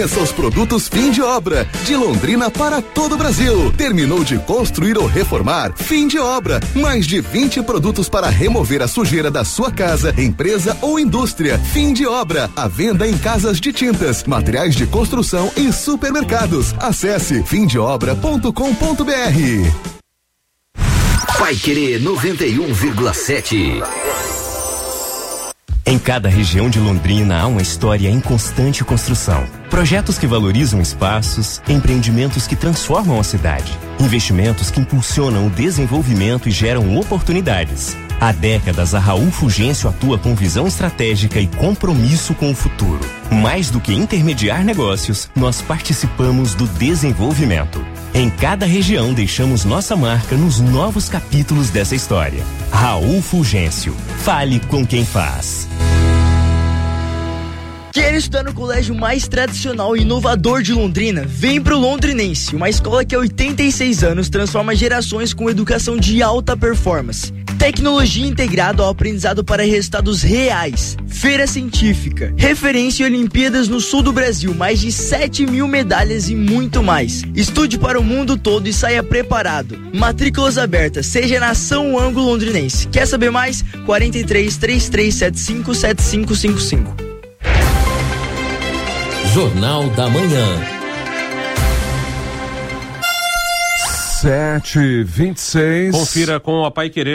Seus produtos fim de obra, de Londrina para todo o Brasil. Terminou de construir ou reformar? Fim de obra. Mais de 20 produtos para remover a sujeira da sua casa, empresa ou indústria. Fim de obra. A venda em casas de tintas, materiais de construção e supermercados. Acesse fimdeobra.com.br. Paiquerê 91,7. Em cada região de Londrina há uma história em constante construção. Projetos que valorizam espaços, empreendimentos que transformam a cidade, investimentos que impulsionam o desenvolvimento e geram oportunidades. Há décadas, a Raul Fulgêncio atua com visão estratégica e compromisso com o futuro. Mais do que intermediar negócios, nós participamos do desenvolvimento. Em cada região, deixamos nossa marca nos novos capítulos dessa história. Raul Fulgêncio. Fale com quem faz. Quer estudar no colégio mais tradicional e inovador de Londrina? Vem pro Londrinense, uma escola que há 86 anos transforma gerações com educação de alta performance. Tecnologia integrada ao aprendizado para resultados reais. Feira científica, referência em Olimpíadas no sul do Brasil, mais de 7.000 medalhas e muito mais. Estude para o mundo todo e saia preparado. Matrículas abertas, seja na São Ângulo Londrinense. Quer saber mais? 43 3375 7555. Jornal da Manhã. 7h26. Confira com a Paiquerê.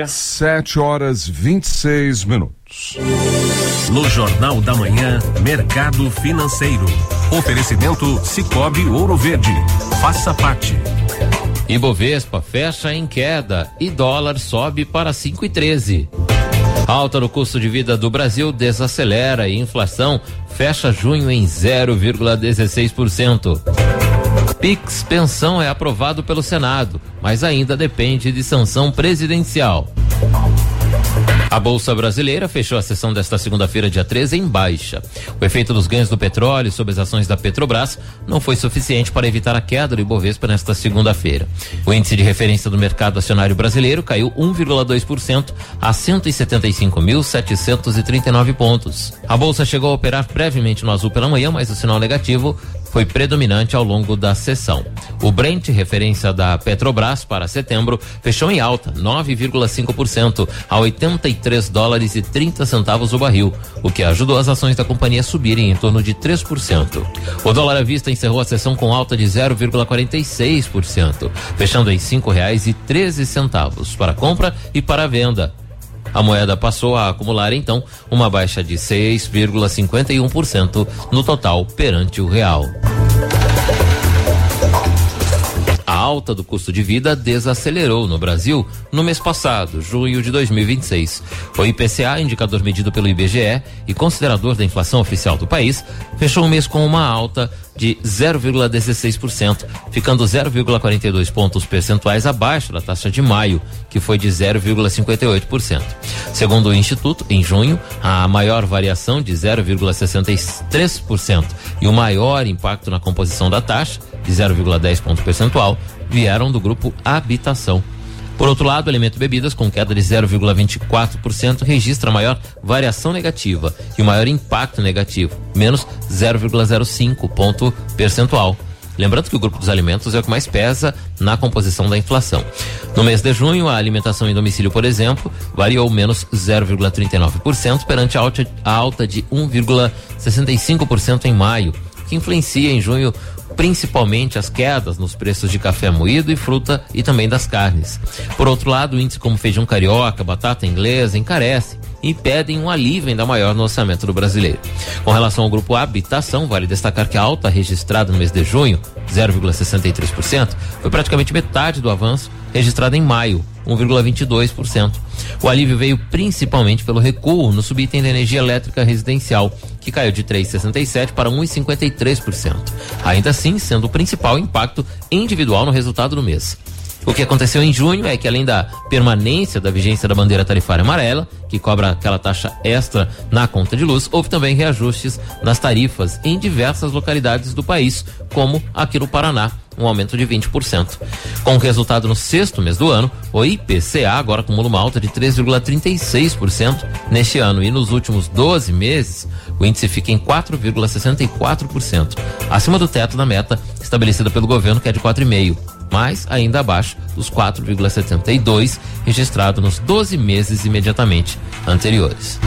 7h26. No Jornal da Manhã, Mercado Financeiro. Oferecimento Sicoob Ouro Verde. Faça parte. Ibovespa fecha em queda e dólar sobe para 5,13. Alta no custo de vida do Brasil desacelera e inflação fecha junho em 0,16%. Pix Pensão é aprovado pelo Senado, mas ainda depende de sanção presidencial. A Bolsa Brasileira fechou a sessão desta segunda-feira, dia 13, em baixa. O efeito dos ganhos do petróleo sobre as ações da Petrobras não foi suficiente para evitar a queda do Ibovespa nesta segunda-feira. O índice de referência do mercado acionário brasileiro caiu 1,2% a 175.739 pontos. A Bolsa chegou a operar brevemente no azul pela manhã, mas o sinal negativo foi predominante ao longo da sessão. O Brent, referência da Petrobras para setembro, fechou em alta, 9,5% a $83,30 o barril, o que ajudou as ações da companhia a subirem em torno de 3%. O dólar à vista encerrou a sessão com alta de 0,46%, fechando em R$5,13 para compra e para venda. A moeda passou a acumular, então, uma baixa de 6,51% no total perante o real. A alta do custo de vida desacelerou no Brasil no mês passado, junho de 2026. O IPCA, indicador medido pelo IBGE e considerador da inflação oficial do país, fechou o mês com uma alta de 0,16%, ficando 0,42 pontos percentuais abaixo da taxa de maio, que foi de 0,58%. Segundo o Instituto, em junho, a maior variação de 0,63% e o maior impacto na composição da taxa, de 0,10 ponto percentual, vieram do grupo Habitação. Por outro lado, o alimento e bebidas, com queda de 0,24%, registra a maior variação negativa e o maior impacto negativo, menos 0,05 ponto percentual. Lembrando que o grupo dos alimentos é o que mais pesa na composição da inflação. No mês de junho, a alimentação em domicílio, por exemplo, variou menos 0,39% perante a alta de 1,65% em maio, que influencia em junho principalmente as quedas nos preços de café moído e fruta e também das carnes. Por outro lado, índices como feijão carioca, batata inglesa encarecem e pedem um alívio ainda maior no orçamento do brasileiro. Com relação ao grupo Habitação, vale destacar que a alta registrada no mês de junho, 0,63%, foi praticamente metade do avanço registrado em maio, 1,22%. O alívio veio principalmente pelo recuo no subitem da energia elétrica residencial, que caiu de 3,67% para 1,53%. Ainda assim, sendo o principal impacto individual no resultado do mês. O que aconteceu em junho é que, além da permanência da vigência da bandeira tarifária amarela, que cobra aquela taxa extra na conta de luz, houve também reajustes nas tarifas em diversas localidades do país, como aqui no Paraná, um aumento de 20%. Com o resultado no sexto mês do ano, o IPCA agora acumula uma alta de 3,36% neste ano, e nos últimos 12 meses o índice fica em 4,64%, acima do teto da meta estabelecida pelo governo, que é de 4,5%, mas ainda abaixo dos 4,72% registrado nos 12 meses imediatamente anteriores.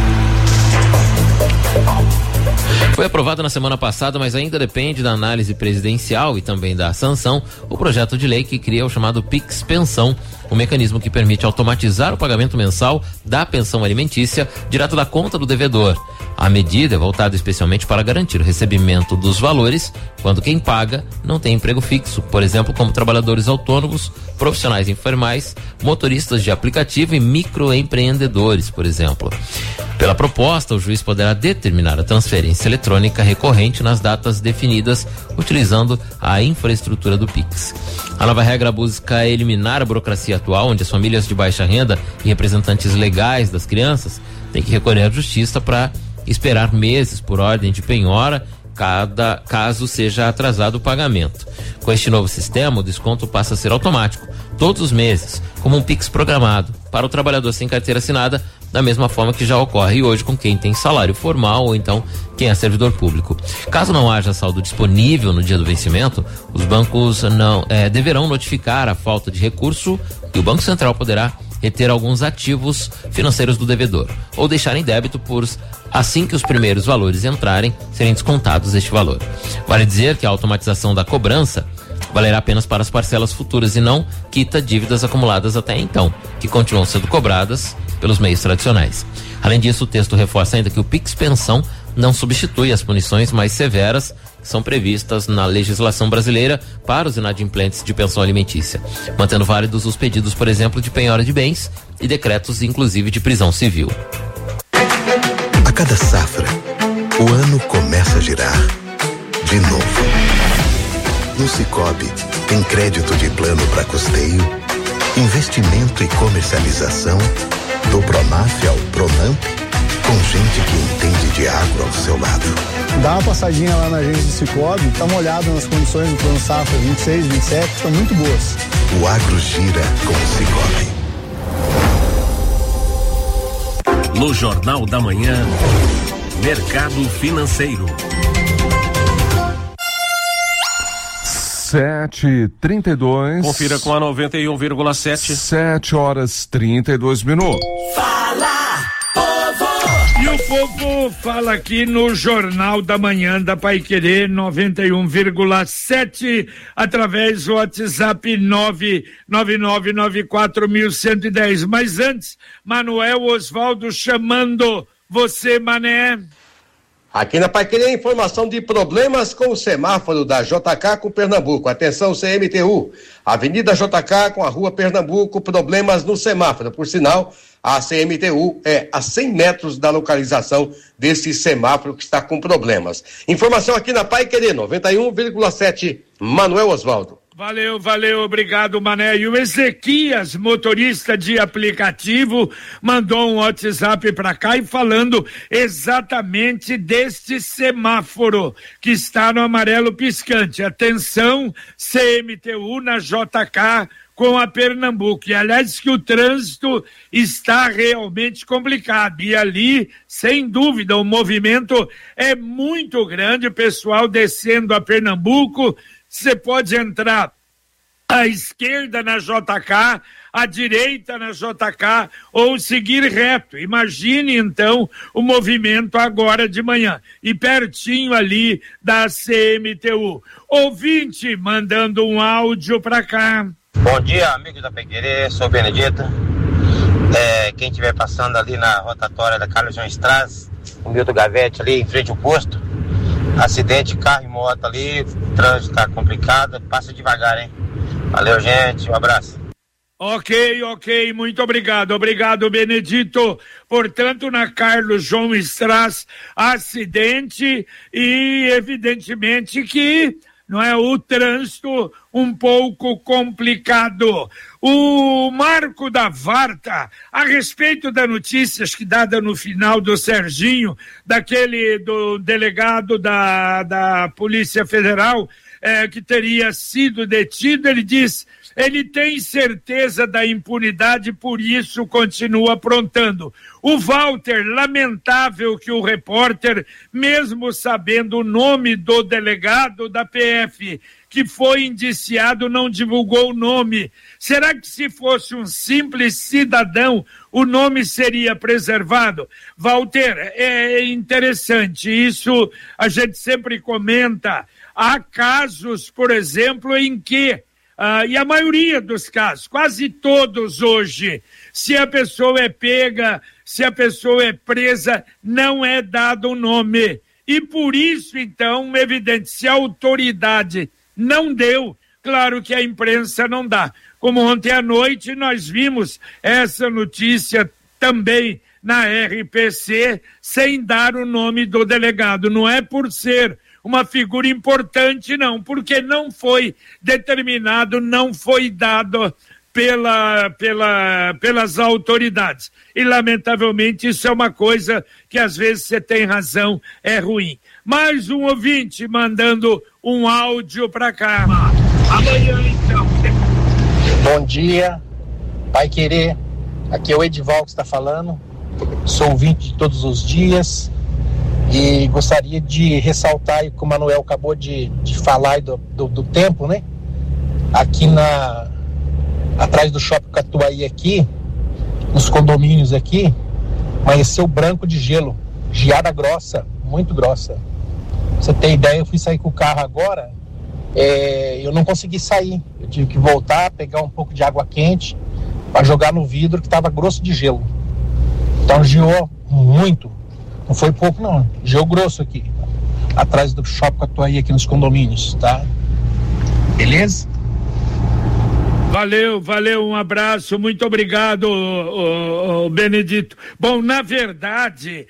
Foi aprovado na semana passada, mas ainda depende da análise presidencial e também da sanção, o projeto de lei que cria o chamado Pix Pensão, um mecanismo que permite automatizar o pagamento mensal da pensão alimentícia direto da conta do devedor. A medida é voltada especialmente para garantir o recebimento dos valores quando quem paga não tem emprego fixo, por exemplo, como trabalhadores autônomos, profissionais informais, motoristas de aplicativo e microempreendedores, por exemplo. Pela proposta, o juiz poderá determinar a transferência eletrônica recorrente nas datas definidas, utilizando a infraestrutura do Pix. A nova regra busca eliminar a burocracia atual, onde as famílias de baixa renda e representantes legais das crianças têm que recorrer à justiça para esperar meses por ordem de penhora, caso seja atrasado o pagamento. Com este novo sistema, o desconto passa a ser automático, todos os meses, como um Pix programado, para o trabalhador sem carteira assinada, da mesma forma que já ocorre hoje com quem tem salário formal ou então quem é servidor público. Caso não haja saldo disponível no dia do vencimento, os bancos deverão notificar a falta de recurso e o Banco Central poderá reter alguns ativos financeiros do devedor ou deixar em débito assim que os primeiros valores entrarem, serem descontados este valor. Vale dizer que a automatização da cobrança valerá apenas para as parcelas futuras e não quita dívidas acumuladas até então, que continuam sendo cobradas pelos meios tradicionais. Além disso, o texto reforça ainda que o Pix Pensão não substitui as punições mais severas que são previstas na legislação brasileira para os inadimplentes de pensão alimentícia, mantendo válidos os pedidos, por exemplo, de penhora de bens e decretos, inclusive, de prisão civil. A cada safra, o ano começa a girar de novo. No Sicoob, tem crédito de plano para custeio, investimento e comercialização, do Pronaf ao Pronamp, com gente que entende de agro ao seu lado. Dá uma passadinha lá na agência do Sicoob, dá uma olhada nas condições do plano safra 26, 27, estão muito boas. O agro gira com o Sicoob. No Jornal da Manhã, Mercado Financeiro. 7h32. Confira com a 91,7. 7h32. Fala, povo! E o povo fala aqui no Jornal da Manhã da Paiquerê 91,7, através do WhatsApp 999941110. Mas antes, Manuel Osvaldo chamando você, Mané. Aqui na Paiquerê, informação de problemas com o semáforo da JK com Pernambuco. Atenção, CMTU. Avenida JK com a Rua Pernambuco, problemas no semáforo. Por sinal, a CMTU é a 100 metros da localização desse semáforo que está com problemas. Informação aqui na Paiquerê 91,7, Manuel Osvaldo. Valeu, obrigado, Mané. E o Ezequias, motorista de aplicativo, mandou um WhatsApp para cá e falando exatamente deste semáforo que está no amarelo piscante. Atenção, CMTU na JK com a Pernambuco. E aliás que o trânsito está realmente complicado. E ali, sem dúvida, o movimento é muito grande, o pessoal descendo a Pernambuco. Você pode entrar à esquerda na JK, à direita na JK ou seguir reto. Imagine então o movimento agora de manhã e pertinho ali da CMTU. Ouvinte mandando um áudio para cá. Bom dia, amigos da Pegueirê, sou o Benedito. Quem estiver passando ali na rotatória da Carlos João Strass, o Milton Gavete ali em frente ao posto, acidente, carro e moto ali, o trânsito tá complicado, passa devagar, hein? Valeu, gente, um abraço. Ok, muito obrigado, Benedito. Portanto, na Carlos João Strass, acidente e evidentemente que não é? O trânsito um pouco complicado. O Marco da Varta, a respeito das notícias que dada no final do Serginho, do delegado da Polícia Federal, que teria sido detido, ele diz, ele tem certeza da impunidade, por isso continua aprontando. O Walter, lamentável que o repórter, mesmo sabendo o nome do delegado da PF, que foi indiciado, não divulgou o nome. Será que se fosse um simples cidadão, o nome seria preservado? Walter, é interessante, isso a gente sempre comenta. Há casos, por exemplo, em que e a maioria dos casos, quase todos hoje, se a pessoa é pega, se a pessoa é presa, não é dado o nome. E por isso, então, evidente, se a autoridade não deu, claro que a imprensa não dá. Como ontem à noite nós vimos essa notícia também na RPC, sem dar o nome do delegado. Não é por ser uma figura importante, não, porque não foi determinado, não foi dado pelas autoridades. E, lamentavelmente, isso é uma coisa que, às vezes, você tem razão, é ruim. Mais um ouvinte mandando um áudio para cá. Amanhã, então. Bom dia, Pai Querer. Aqui é o Edival que está falando. Sou ouvinte de todos os dias. E gostaria de ressaltar o que o Manuel acabou de falar do tempo, né? Aqui atrás do Shopping Catuaí aqui, nos condomínios aqui, amanheceu branco de gelo, geada grossa, muito grossa. Pra você ter ideia, eu fui sair com o carro agora, eu não consegui sair, eu tive que voltar, pegar um pouco de água quente para jogar no vidro que estava grosso de gelo. Então geou muito. Não foi pouco, não. Gelo grosso aqui. Atrás do Shopping Catuaí, aqui nos condomínios, tá? Beleza? Valeu, um abraço, muito obrigado, Benedito. Bom, na verdade,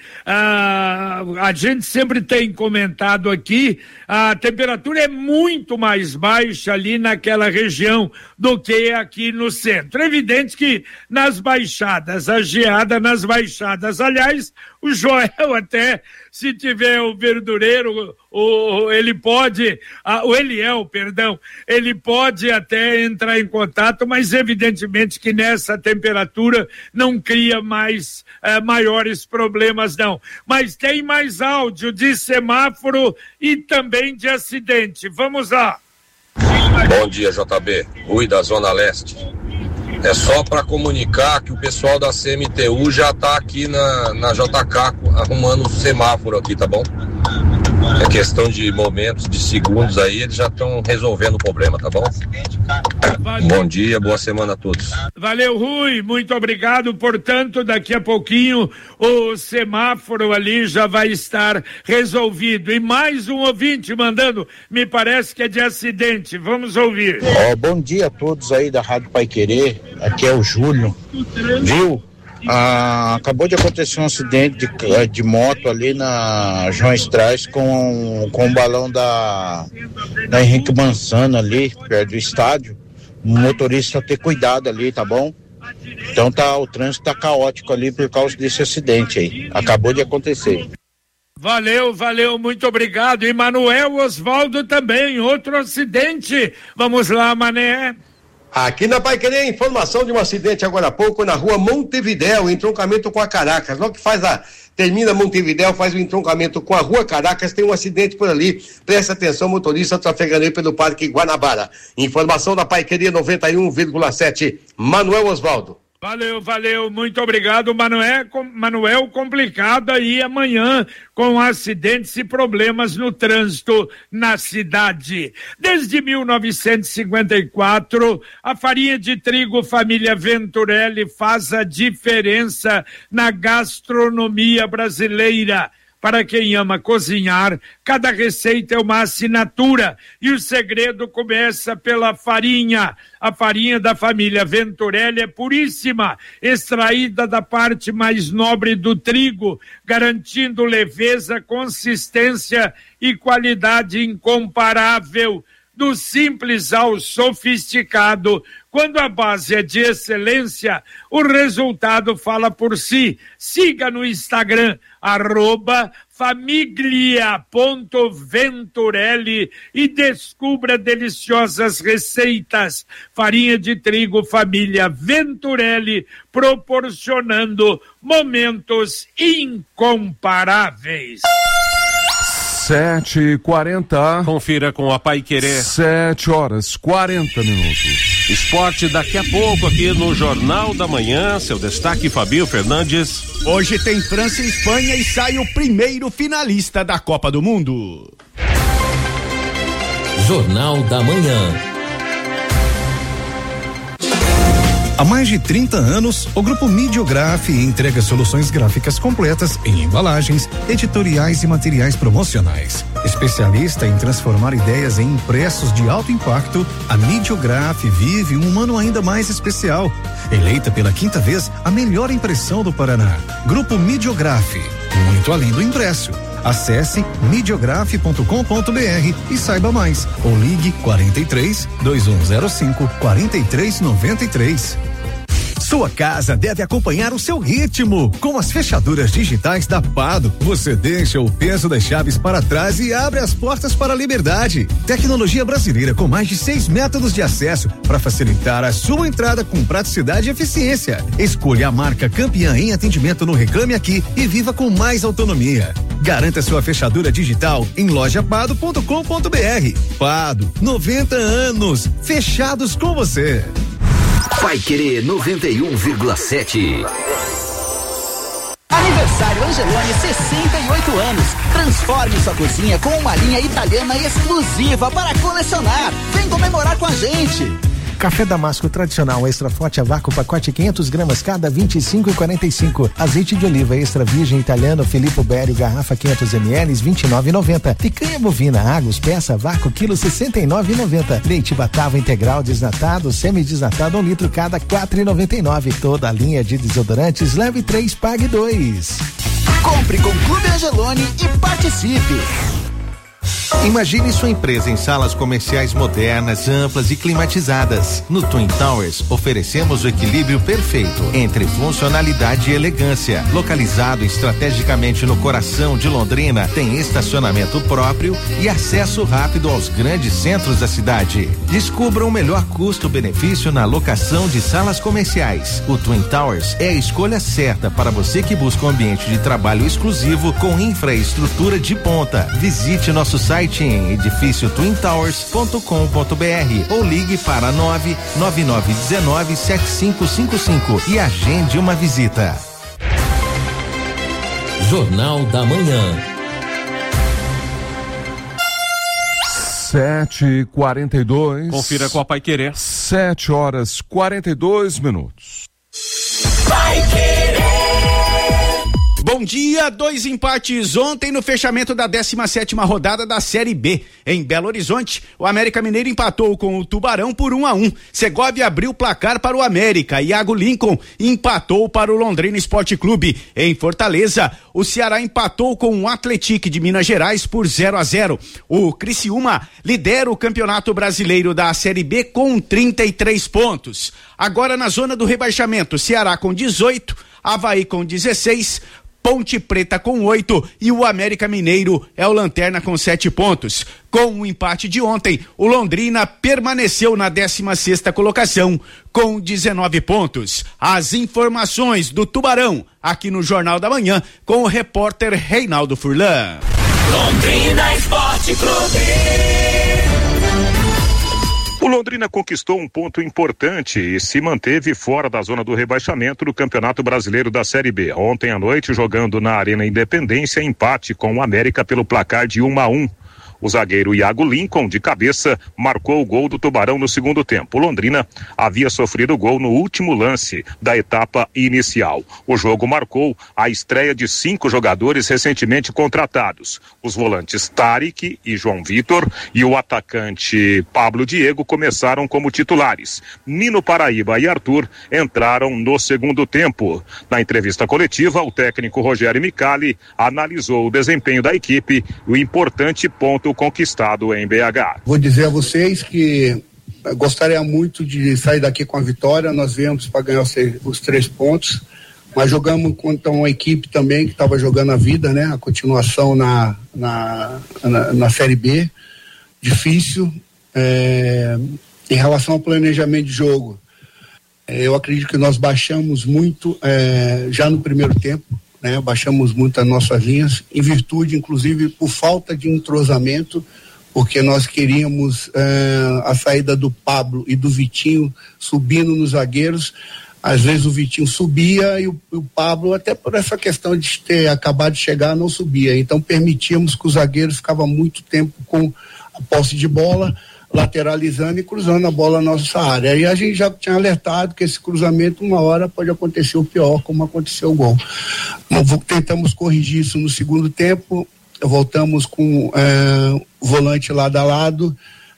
a gente sempre tem comentado aqui, a temperatura é muito mais baixa ali naquela região do que aqui no centro. É evidente que nas baixadas, a geada nas baixadas, aliás, o Joel até, se tiver o verdureiro, o Eliel, ele pode até entrar em contato, mas evidentemente que nessa temperatura não cria mais maiores problemas não. Mas tem mais áudio de semáforo e também de acidente. Vamos lá. Bom dia, JB. Rui da Zona Leste. É só para comunicar que o pessoal da CMTU já está aqui na JK arrumando o semáforo aqui, tá bom? É questão de momentos, de segundos aí, eles já estão resolvendo o problema, tá bom? Bom dia, boa semana a todos. Valeu, Rui, muito obrigado. Portanto, daqui a pouquinho o semáforo ali já vai estar resolvido. E mais um ouvinte mandando, me parece que é de acidente. Vamos ouvir. Bom dia a todos aí da Rádio Pai Querer. Aqui é o Júlio. Viu? Acabou de acontecer um acidente de moto ali na João Estrais com o balão da Henrique Mansano ali, perto do estádio. O motorista ter cuidado ali, tá bom? Então o trânsito tá caótico ali por causa desse acidente aí. Acabou de acontecer. Valeu, muito obrigado. E Manuel Osvaldo também, outro acidente. Vamos lá, Mané. Aqui na Paiquerê, informação de um acidente agora há pouco na rua Montevidéu, entroncamento com a Caracas. Logo que termina Montevidéu, faz o entroncamento com a rua Caracas, tem um acidente por ali. Presta atenção, motorista trafegando aí pelo Parque Guanabara. Informação da Paiquerê 91,7. Manuel Osvaldo. Valeu, muito obrigado, Manuel, complicado aí amanhã com acidentes e problemas no trânsito na cidade. Desde 1954, a farinha de trigo família Venturelli faz a diferença na gastronomia brasileira. Para quem ama cozinhar, cada receita é uma assinatura e o segredo começa pela farinha. A farinha da família Venturelli é puríssima, extraída da parte mais nobre do trigo, garantindo leveza, consistência e qualidade incomparável. Do simples ao sofisticado, quando a base é de excelência, o resultado fala por si. Siga no Instagram, @famiglia.venturelli e descubra deliciosas receitas. Farinha de trigo família Venturelli, proporcionando momentos incomparáveis. 7h40. Confira com a Paiquerê. 7h40. Esporte daqui a pouco aqui no Jornal da Manhã. Seu destaque, Fabio Fernandes. Hoje tem França e Espanha e sai o primeiro finalista da Copa do Mundo. Jornal da Manhã. Há mais de 30 anos, o Grupo Midiograf entrega soluções gráficas completas em embalagens, editoriais e materiais promocionais. Especialista em transformar ideias em impressos de alto impacto, a Midiograf vive um ano ainda mais especial. Eleita pela 5ª vez a melhor impressão do Paraná. Grupo Midiograf, muito além do impresso. Acesse midiograf.com.br e saiba mais. Ou ligue 43 2105 4393. Sua casa deve acompanhar o seu ritmo. Com as fechaduras digitais da Pado, você deixa o peso das chaves para trás e abre as portas para a liberdade. Tecnologia brasileira com mais de 6 métodos de acesso para facilitar a sua entrada com praticidade e eficiência. Escolha a marca campeã em atendimento no Reclame Aqui e viva com mais autonomia. Garanta sua fechadura digital em lojapado.com.br. Pado, 90 anos, fechados com você. Paiquerê 91,7. Aniversário Angeloni, 68 anos. Transforme sua cozinha com uma linha italiana exclusiva para colecionar. Vem comemorar com a gente. Café Damasco tradicional extra forte a vácuo, pacote 500 gramas cada, 25,45. Azeite de oliva extra virgem italiano Filippo Berio, garrafa 500 ml, 29,90. Picanha bovina Agus, peça vácuo, quilo 69,90. Leite Batava integral desnatado, semi-desnatado 1 litro cada, 4,99. Toda a linha de desodorantes, leve 3, pague 2. Compre com Clube Angeloni e participe. Imagine sua empresa em salas comerciais modernas, amplas e climatizadas. No Twin Towers, oferecemos o equilíbrio perfeito entre funcionalidade e elegância. Localizado estrategicamente no coração de Londrina, tem estacionamento próprio e acesso rápido aos grandes centros da cidade. Descubra o melhor custo-benefício na locação de salas comerciais. O Twin Towers é a escolha certa para você que busca um ambiente de trabalho exclusivo com infraestrutura de ponta. Visite nosso site em edifíciotwintowers.com.br ou ligue para 999197555 e agende uma visita. Jornal da Manhã. 7h42. Confira com a Paiquerê. 7h42. Paiquerê. Bom dia, 2 empates ontem no fechamento da 17ª rodada da Série B. Em Belo Horizonte, o América Mineiro empatou com o Tubarão por 1-1. Segovia abriu o placar para o América. Iago Lincoln empatou para o Londrina Esporte Clube. Em Fortaleza, o Ceará empatou com o Atlético de Minas Gerais por 0-0. O Criciúma lidera o Campeonato Brasileiro da Série B com 33 pontos. Agora na zona do rebaixamento, Ceará com 18, Avaí com 16, Ponte Preta com 8 e o América Mineiro é o lanterna com 7 pontos. Com o empate de ontem, o Londrina permaneceu na 16ª colocação com 19 pontos. As informações do Tubarão aqui no Jornal da Manhã com o repórter Reinaldo Furlan. Londrina Esporte Clube. O Londrina conquistou um ponto importante e se manteve fora da zona do rebaixamento do Campeonato Brasileiro da Série B. Ontem à noite, jogando na Arena Independência, empate com o América pelo placar de 1-1. O zagueiro Iago Lincoln, de cabeça, marcou o gol do Tubarão no segundo tempo. O Londrina havia sofrido gol no último lance da etapa inicial. O jogo marcou a estreia de 5 jogadores recentemente contratados. Os volantes Tarik e João Vitor e o atacante Pablo Diego começaram como titulares. Nino Paraíba e Arthur entraram no segundo tempo. Na entrevista coletiva, o técnico Rogério Micali analisou o desempenho da equipe e o importante ponto conquistado em BH. Vou dizer a vocês que gostaria muito de sair daqui com a vitória. Nós viemos para ganhar os 3 pontos, mas jogamos contra uma equipe também que estava jogando a vida, né? A continuação na Série B, difícil. Em relação ao planejamento de jogo, eu acredito que nós baixamos muito já no primeiro tempo, né? Baixamos muito as nossas linhas, em virtude, inclusive, por falta de entrosamento, porque nós queríamos a saída do Pablo e do Vitinho subindo nos zagueiros. Às vezes o Vitinho subia e o Pablo, até por essa questão de ter acabado de chegar, não subia. Então permitíamos que os zagueiros ficavam muito tempo com a posse de bola, lateralizando e cruzando a bola na nossa área. Aí a gente já tinha alertado que esse cruzamento uma hora pode acontecer o pior, como aconteceu o gol. Tentamos corrigir isso no segundo tempo, voltamos com o volante lado a lado,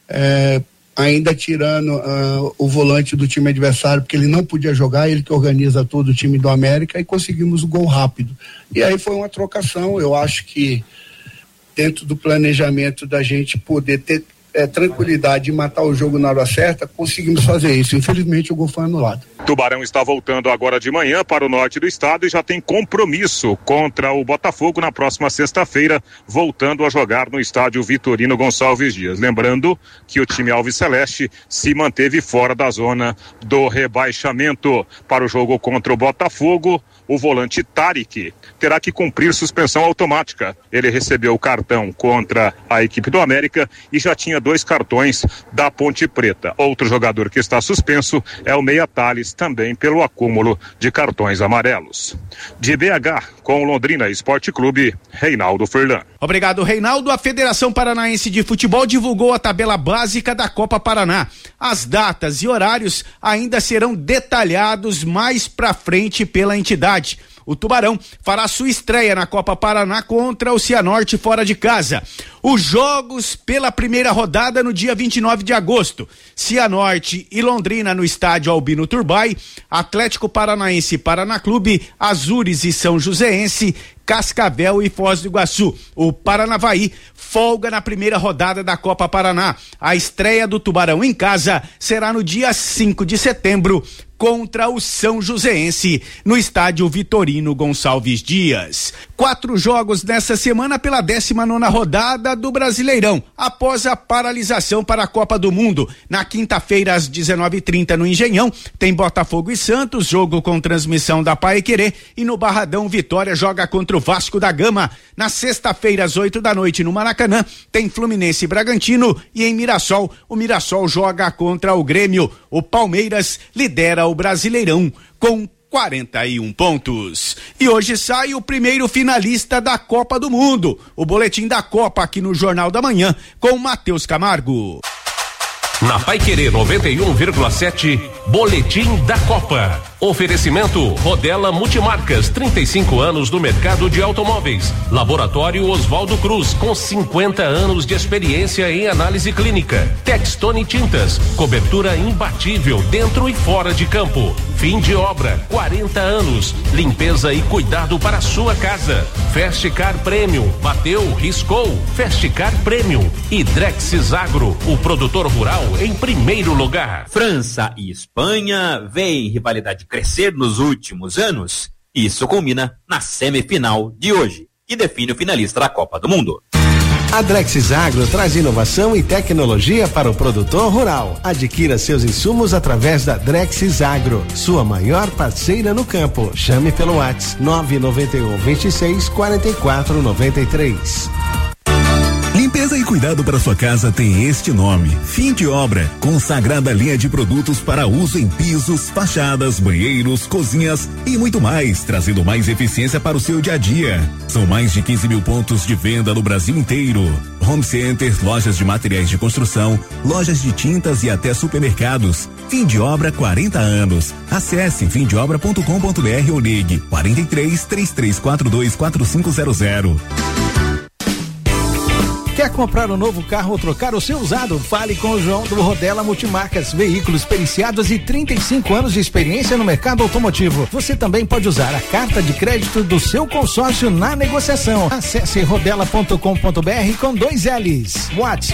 ainda tirando o volante do time adversário, porque ele não podia jogar, ele que organiza todo o time do América, e conseguimos o gol rápido. E aí foi uma trocação. Eu acho que dentro do planejamento da gente poder ter tranquilidade de matar o jogo na hora certa, conseguimos fazer isso. Infelizmente o gol foi anulado. Tubarão está voltando agora de manhã para o norte do estado e já tem compromisso contra o Botafogo na próxima sexta-feira, voltando a jogar no estádio Vitorino Gonçalves Dias. Lembrando que o time alviceleste se manteve fora da zona do rebaixamento. Para o jogo contra o Botafogo, o volante Tarik terá que cumprir suspensão automática. Ele recebeu o cartão contra a equipe do América e já tinha 2 cartões da Ponte Preta. Outro jogador que está suspenso é o Meia Tales, também pelo acúmulo de cartões amarelos. De BH, com o Londrina Esporte Clube, Reinaldo Furlan. Obrigado, Reinaldo. A Federação Paranaense de Futebol divulgou a tabela básica da Copa Paraná. As datas e horários ainda serão detalhados mais pra frente pela entidade. O Tubarão fará sua estreia na Copa Paraná contra o Cianorte fora de casa. Os jogos pela primeira rodada no dia 29 de agosto. Cianorte e Londrina no estádio Albino Turbay, Atlético Paranaense e Paraná Clube, Azures e São Joséense, Cascavel e Foz do Iguaçu. O Paranavaí folga na primeira rodada da Copa Paraná. A estreia do Tubarão em casa será no dia 5 de setembro contra o São Joséense no estádio Vitorino Gonçalves Dias. 4 jogos nessa semana pela 19ª rodada do Brasileirão, após a paralisação para a Copa do Mundo. Na quinta-feira às 19h30 no Engenhão tem Botafogo e Santos, jogo com transmissão da Paiquerê, e no Barradão Vitória joga contra o Vasco da Gama. Na sexta-feira às 20h no Maracanã tem Fluminense e Bragantino, e em Mirassol o Mirassol joga contra o Grêmio. O Palmeiras lidera o Brasileirão com 41 pontos. E hoje sai o primeiro finalista da Copa do Mundo. O boletim da Copa aqui no Jornal da Manhã com Matheus Camargo. Na Paiquerê 91,7, boletim da Copa. Oferecimento Rodela Multimarcas, 35 anos no mercado de automóveis. Laboratório Oswaldo Cruz, com 50 anos de experiência em análise clínica. Textone Tintas, cobertura imbatível dentro e fora de campo. Fim de obra, 40 anos. Limpeza e cuidado para a sua casa. Festcar Premium, bateu, riscou. Festcar Premium. E Drexis Agro, o produtor rural em primeiro lugar. França e Espanha veem rivalidade crescer nos últimos anos. Isso culmina na semifinal de hoje, que define o finalista da Copa do Mundo. A Drexis Agro traz inovação e tecnologia para o produtor rural. Adquira seus insumos através da Drexis Agro, sua maior parceira no campo. Chame pelo WhatsApp 991 26 44 93. Limpeza e cuidado para sua casa tem este nome: Fim de Obra. Consagrada linha de produtos para uso em pisos, fachadas, banheiros, cozinhas e muito mais, trazendo mais eficiência para o seu dia a dia. São mais de 15 mil pontos de venda no Brasil inteiro. Home Center, lojas de materiais de construção, lojas de tintas e até supermercados. Fim de Obra 40 anos. Acesse fimdeobra.com.br ou ligue 43 3342 4500. Quer comprar um novo carro ou trocar o seu usado? Fale com o João do Rodela Multimarcas. Veículos periciados e 35 anos de experiência no mercado automotivo. Você também pode usar a carta de crédito do seu consórcio na negociação. Acesse rodela.com.br com 2 L's. WhatsApp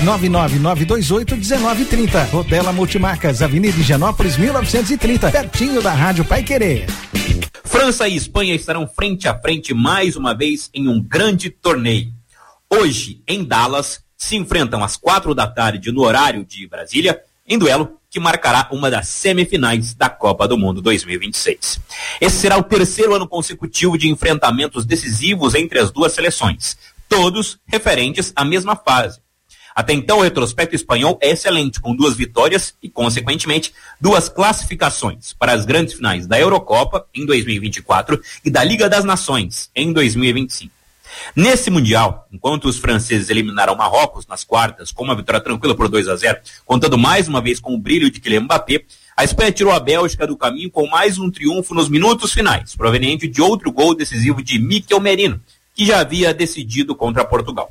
999281930. Rodela Multimarcas, Avenida Higienópolis 1930, pertinho da Rádio Paiquerê. França e Espanha estarão frente a frente mais uma vez em um grande torneio. Hoje, em Dallas, se enfrentam às 4 da tarde no horário de Brasília, em duelo que marcará uma das semifinais da Copa do Mundo 2026. Esse será o 3º ano consecutivo de enfrentamentos decisivos entre as duas seleções, todos referentes à mesma fase. Até então, o retrospecto espanhol é excelente, com 2 vitórias e, consequentemente, 2 classificações para as grandes finais da Eurocopa, em 2024, e da Liga das Nações, em 2025. Nesse Mundial, enquanto os franceses eliminaram Marrocos nas quartas com uma vitória tranquila por 2-0, contando mais uma vez com o brilho de Kylian Mbappé, a Espanha tirou a Bélgica do caminho com mais um triunfo nos minutos finais, proveniente de outro gol decisivo de Mikel Merino, que já havia decidido contra Portugal.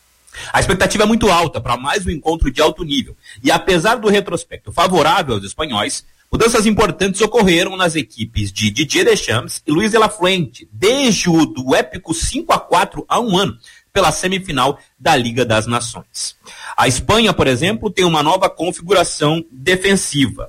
A expectativa é muito alta para mais um encontro de alto nível, e apesar do retrospecto favorável aos espanhóis, mudanças importantes ocorreram nas equipes de Didier Deschamps e Luis de la Fuente, desde o do épico 5-4 há um ano, pela semifinal da Liga das Nações. A Espanha, por exemplo, tem uma nova configuração defensiva.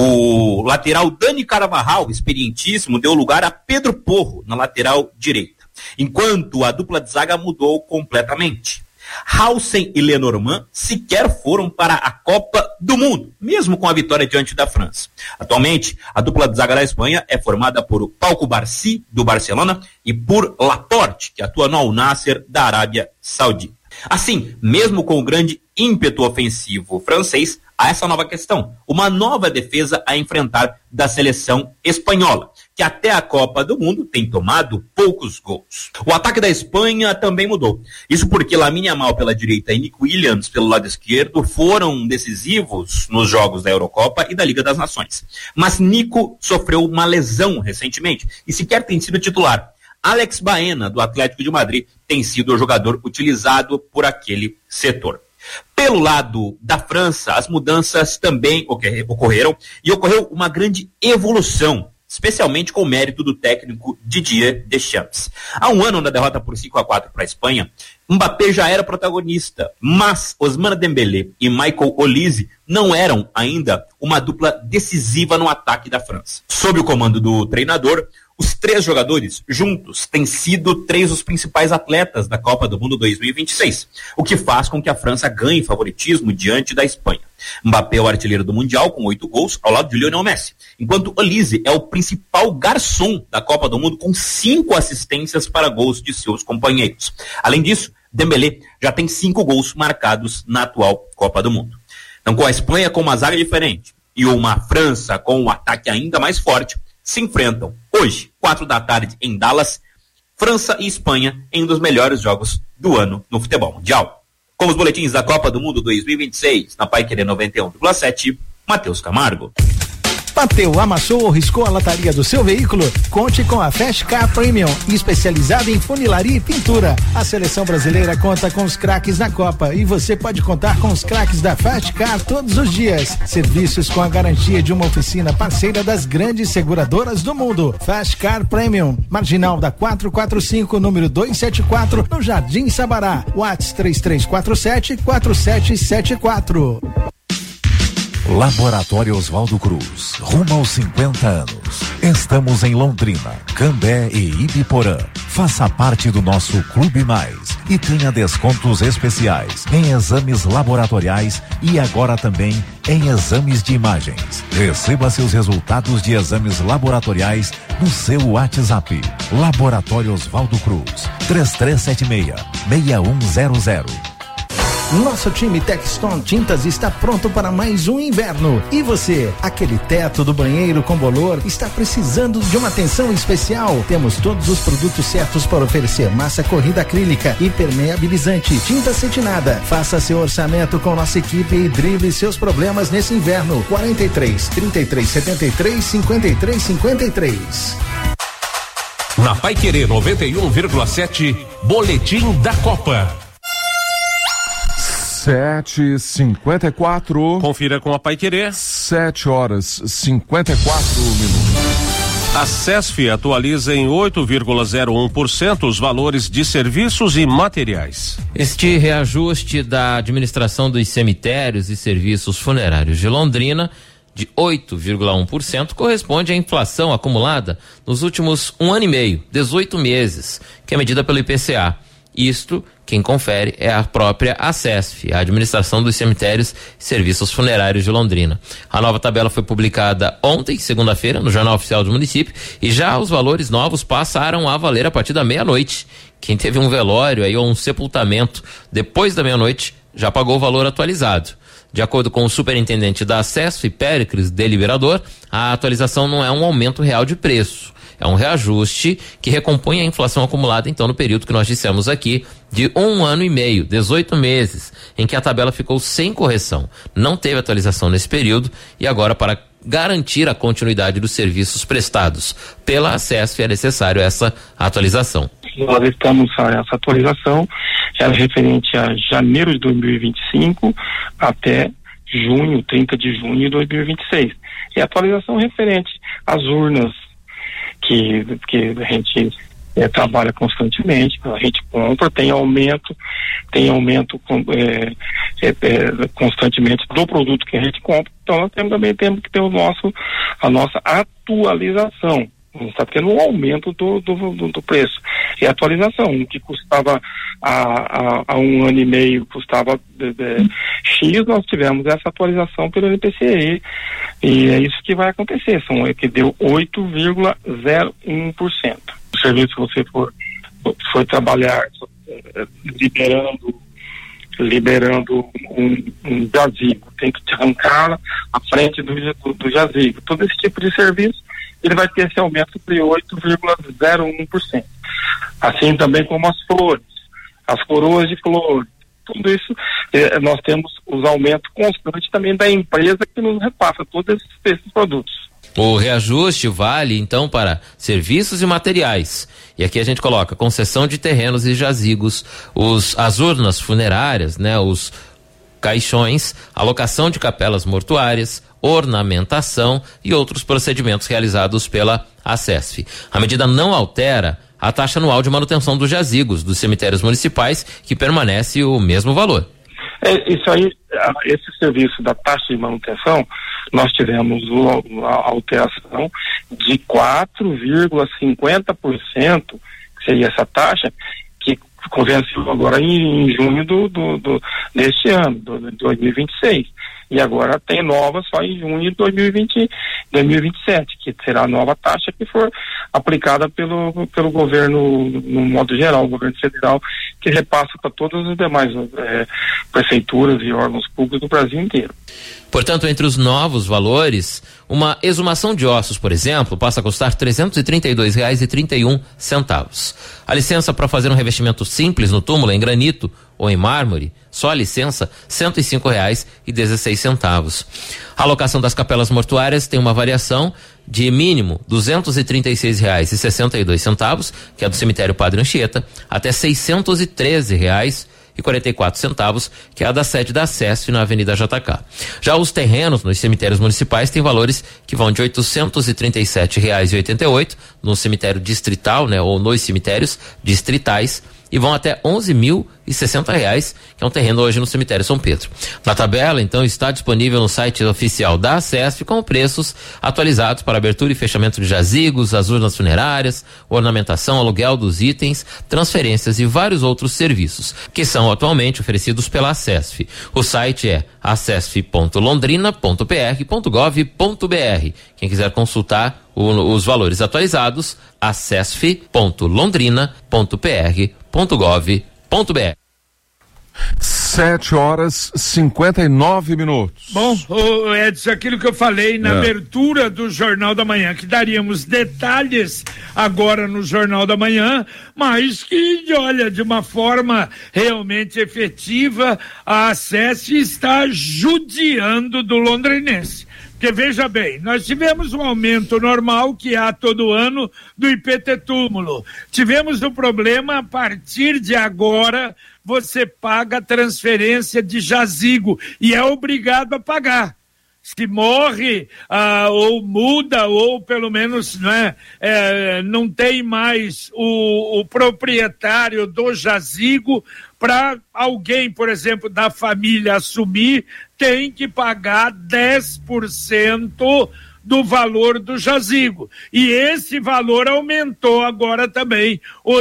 O lateral Dani Carvajal, experientíssimo, deu lugar a Pedro Porro na lateral direita, enquanto a dupla de zaga mudou completamente. Hausen e Lenormand sequer foram para a Copa do Mundo, mesmo com a vitória diante da França. Atualmente, a dupla de zaga da Espanha é formada por Pau Cubarsí, do Barcelona, e por Laporte, que atua no Al Nassr, da Arábia Saudita. Assim, mesmo com o grande ímpeto ofensivo francês, há essa nova questão, uma nova defesa a enfrentar da seleção espanhola, que até a Copa do Mundo tem tomado poucos gols. O ataque da Espanha também mudou. Isso porque Lamine Yamal pela direita e Nico Williams pelo lado esquerdo foram decisivos nos jogos da Eurocopa e da Liga das Nações. Mas Nico sofreu uma lesão recentemente e sequer tem sido titular. Alex Baena, do Atlético de Madrid, tem sido o jogador utilizado por aquele setor. Pelo lado da França, as mudanças também ocorreram e ocorreu uma grande evolução, especialmente com o mérito do técnico Didier Deschamps. Há um ano, na derrota por 5-4 para a Espanha, Mbappé já era protagonista, mas Ousmane Dembélé e Michael Olise não eram ainda uma dupla decisiva no ataque da França. Sob o comando do treinador, os 3 jogadores juntos têm sido 3 dos principais atletas da Copa do Mundo 2026, o que faz com que a França ganhe favoritismo diante da Espanha. Mbappé é o artilheiro do Mundial com 8 gols, ao lado de Lionel Messi, enquanto Olise é o principal garçom da Copa do Mundo com 5 assistências para gols de seus companheiros. Além disso, Dembélé já tem 5 gols marcados na atual Copa do Mundo. Então, com a Espanha com uma zaga diferente e uma França com um ataque ainda mais forte, se enfrentam hoje, 4 da tarde, em Dallas, França e Espanha, em um dos melhores jogos do ano no futebol mundial. Com os boletins da Copa do Mundo 2026, na Paiquerê 91,7, Matheus Camargo. Bateu, amassou ou riscou a lataria do seu veículo? Conte com a Fast Car Premium, especializada em funilaria e pintura. A seleção brasileira conta com os craques na Copa e você pode contar com os craques da Fast Car todos os dias. Serviços com a garantia de uma oficina parceira das grandes seguradoras do mundo. Fast Car Premium, Marginal da 445, número 274, no Jardim Sabará. WhatsApp 3347-4774. Laboratório Oswaldo Cruz, rumo aos 50 anos. Estamos em Londrina, Cambé e Ibiporã. Faça parte do nosso Clube Mais e tenha descontos especiais em exames laboratoriais e agora também em exames de imagens. Receba seus resultados de exames laboratoriais no seu WhatsApp. Laboratório Oswaldo Cruz, 3376-6100. Nosso time Texton Tintas está pronto para mais um inverno. E você, aquele teto do banheiro com bolor, está precisando de uma atenção especial? Temos todos os produtos certos para oferecer: massa corrida acrílica, impermeabilizante, tinta cetinada. Faça seu orçamento com nossa equipe e drible seus problemas nesse inverno. 43 33 73 53 53. Na Paiquerê 91,7, Boletim da Copa. 7h54. Confira com a Paiquerê. 7h54. A CESF atualiza em 8,01% os valores de serviços e materiais. Este reajuste da administração dos cemitérios e serviços funerários de Londrina, de 8,1%, corresponde à inflação acumulada nos últimos 1 ano e meio, 18 meses, que é medida pelo IPCA. Isto, quem confere é a própria ACESF, a Administração dos Cemitérios e Serviços Funerários de Londrina. A nova tabela foi publicada ontem, segunda-feira, no Jornal Oficial do Município, e já os valores novos passaram a valer a partir da meia-noite. Quem teve um velório aí ou um sepultamento depois da meia-noite já pagou o valor atualizado. De acordo com o superintendente da ACESF, Péricles Deliberador, a atualização não é um aumento real de preço. É um reajuste que recompõe a inflação acumulada, então, no período que nós dissemos aqui, de 1 ano e meio, 18 meses, em que a tabela ficou sem correção. Não teve atualização nesse período e agora, para garantir a continuidade dos serviços prestados pela ACESF, é necessário essa atualização. Nós estamos, essa atualização é referente a janeiro de 2025 até junho, 30 de junho de 2026. E a atualização referente às urnas que a gente trabalha constantemente, a gente compra, tem aumento constantemente do produto que a gente compra. Então nós também temos que ter a nossa atualização. Não está tendo um aumento do preço. E a atualização, que custava há 1 ano e meio, custava X, nós tivemos essa atualização pelo IPCA. E é isso que vai acontecer, que deu 8,01%. O serviço que você for trabalhar liberando um jazigo, tem que te arrancar a frente do jazigo. Todo esse tipo de serviço, ele vai ter esse aumento de 8,01%. Assim também como as flores, as coroas de flores, tudo isso, nós temos os aumentos constantes também da empresa que nos repassa todos esses produtos. O reajuste vale, então, para serviços e materiais. E aqui a gente coloca concessão de terrenos e jazigos, as urnas funerárias, né, os caixões, alocação de capelas mortuárias, ornamentação e outros procedimentos realizados pela ACESF. A medida não altera a taxa anual de manutenção dos jazigos dos cemitérios municipais, que permanece o mesmo valor. Isso aí, esse serviço da taxa de manutenção, nós tivemos a alteração de 4,50%, que seria essa taxa, que venceu agora em junho deste ano, de 2026. E agora tem nova só em junho de 2027, que será a nova taxa que for aplicada pelo governo, no modo geral, o governo federal, que repassa para todas as demais prefeituras e órgãos públicos do Brasil inteiro. Portanto, entre os novos valores, uma exumação de ossos, por exemplo, passa a custar R$ 332,31. A licença para fazer um revestimento simples no túmulo em granito ou em mármore, só a licença, R$ 105,16. A alocação das capelas mortuárias tem uma variação de mínimo R$ 236,62, que é do cemitério Padre Anchieta, até R$ 613,44, que é a da sede da ACESF na Avenida JK. Já os terrenos nos cemitérios municipais têm valores que vão de R$ 837,88 no cemitério distrital, né, ou nos cemitérios distritais, e vão até R$ 11.060, que é um terreno hoje no cemitério São Pedro. Na tabela, então, está disponível no site oficial da ACESF com preços atualizados para abertura e fechamento de jazigos, as urnas funerárias, ornamentação, aluguel dos itens, transferências e vários outros serviços, que são atualmente oferecidos pela ACESF. O site é acesf.londrina.pr.gov.br. Quem quiser consultar os valores atualizados, acesf.londrina.pr.gov.br. 7h59. Bom, Edson, aquilo que eu falei na abertura do Jornal da Manhã, que daríamos detalhes agora no Jornal da Manhã, mas que, olha, de uma forma realmente efetiva, a SESC está judiando do londrinense. Porque veja bem, nós tivemos um aumento normal que há todo ano do IPT túmulo. Tivemos um problema, a partir de agora você paga a transferência de jazigo e é obrigado a pagar. Se morre, ou muda, ou pelo menos não tem mais o proprietário do jazigo, para alguém, por exemplo, da família assumir, tem que pagar 10% do valor do jazigo. E esse valor aumentou agora também,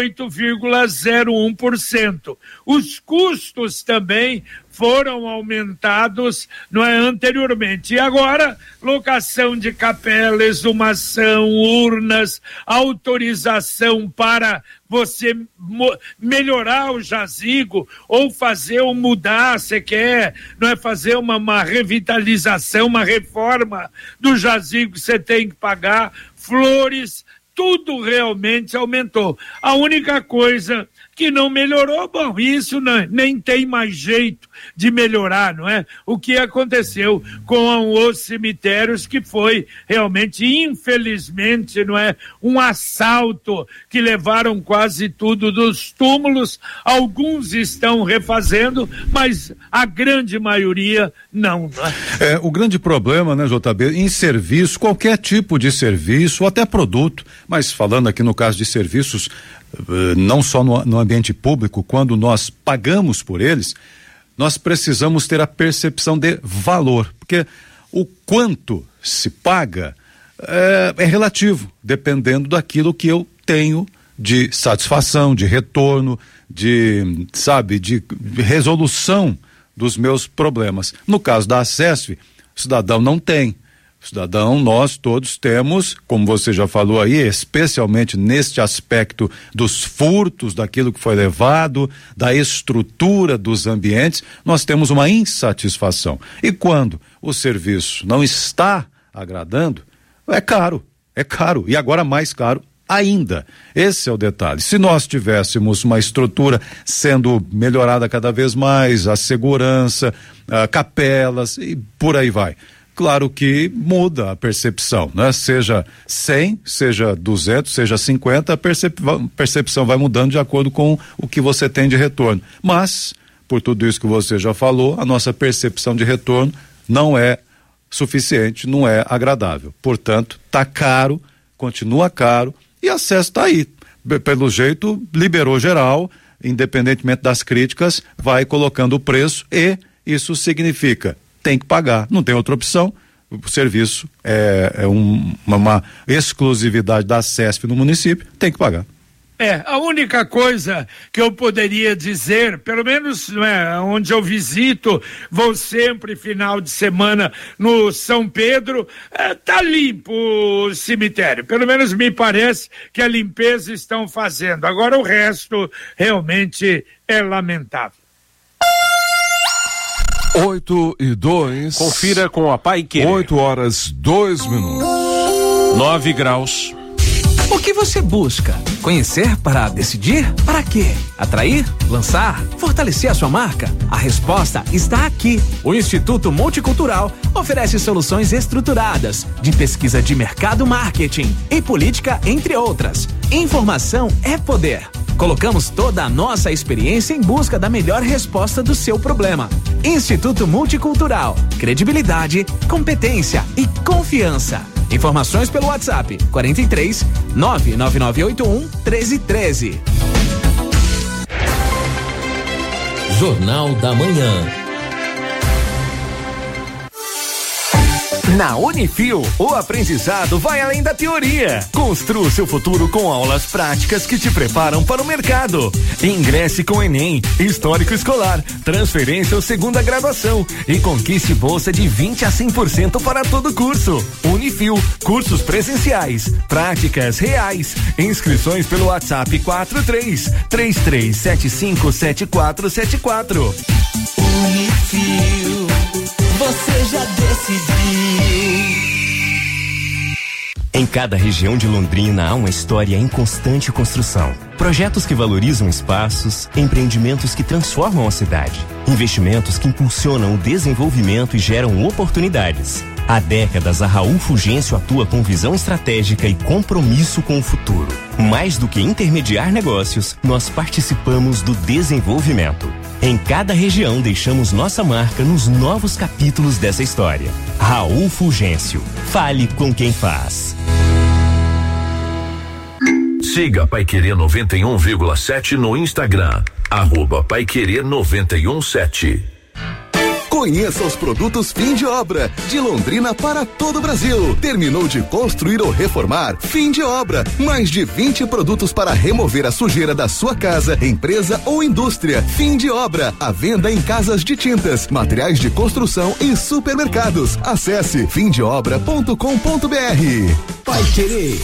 8,01%. Os custos também foram aumentados anteriormente. E agora, locação de capela, exumação, urnas, autorização para você melhorar o jazigo ou fazer ou mudar, você quer fazer uma revitalização, uma reforma do jazigo, você tem que pagar, flores, tudo realmente aumentou. A única coisa que não melhorou, bom, isso nem tem mais jeito de melhorar, não é? O que aconteceu com os cemitérios, que foi realmente, infelizmente, um assalto, que levaram quase tudo dos túmulos. Alguns estão refazendo, mas a grande maioria não é? O grande problema, JB, em serviço, qualquer tipo de serviço, ou até produto, mas falando aqui no caso de serviços, não só no ambiente público, quando nós pagamos por eles, nós precisamos ter a percepção de valor, porque o quanto se paga é relativo, dependendo daquilo que eu tenho de satisfação, de retorno, de resolução dos meus problemas. No caso da ACESF, o cidadão não tem. Cidadão, nós todos temos, como você já falou aí, especialmente neste aspecto dos furtos, daquilo que foi levado, da estrutura dos ambientes, nós temos uma insatisfação. E quando o serviço não está agradando, é caro, e agora mais caro ainda. Esse é o detalhe. Se nós tivéssemos uma estrutura sendo melhorada cada vez mais, a segurança, capelas e por aí vai. Claro que muda a percepção, Seja 100, seja 200, seja 50, a percepção vai mudando de acordo com o que você tem de retorno. Mas, por tudo isso que você já falou, a nossa percepção de retorno não é suficiente, não é agradável. Portanto, tá caro, continua caro e acesso está aí. Pelo jeito, liberou geral, independentemente das críticas, vai colocando o preço e isso significa tem que pagar, não tem outra opção. O serviço é uma exclusividade da SESP no município, tem que pagar. A única coisa que eu poderia dizer, pelo menos onde eu visito, vou sempre final de semana no São Pedro, tá limpo o cemitério, pelo menos me parece que a limpeza estão fazendo. Agora o resto realmente é lamentável. 8:02. Confira com a Paiquerê. 8h02. 9 graus. O que você busca? Conhecer para decidir? Para quê? Atrair? Lançar? Fortalecer a sua marca? A resposta está aqui. O Instituto Multicultural oferece soluções estruturadas de pesquisa de mercado, marketing e política, entre outras. Informação é poder. Colocamos toda a nossa experiência em busca da melhor resposta do seu problema. Instituto Multicultural. Credibilidade, competência e confiança. Informações pelo WhatsApp 43 99981 1313. Jornal da Manhã. Na Unifil, o aprendizado vai além da teoria. Construa seu futuro com aulas práticas que te preparam para o mercado. Ingresse com Enem, Histórico Escolar, Transferência ou Segunda Graduação e conquiste bolsa de 20 a 100% para todo curso. Unifil, cursos presenciais, práticas reais. Inscrições pelo WhatsApp 43 3375 7474. Unifil, você já decidiu. Em cada região de Londrina há uma história em constante construção. Projetos que valorizam espaços, empreendimentos que transformam a cidade, investimentos que impulsionam o desenvolvimento e geram oportunidades. Há décadas, a Raul Fulgêncio atua com visão estratégica e compromisso com o futuro. Mais do que intermediar negócios, nós participamos do desenvolvimento. Em cada região, deixamos nossa marca nos novos capítulos dessa história. Raul Fulgêncio. Fale com quem faz. Siga Paiquerê 91,7 no Instagram. @Paiquerê 91,7. Conheça os produtos Fim de Obra, de Londrina para todo o Brasil. Terminou de construir ou reformar? Fim de Obra. Mais de 20 produtos para remover a sujeira da sua casa, empresa ou indústria. Fim de Obra. A venda em casas de tintas, materiais de construção e supermercados. Acesse fimdeobra.com.br. Paiquerê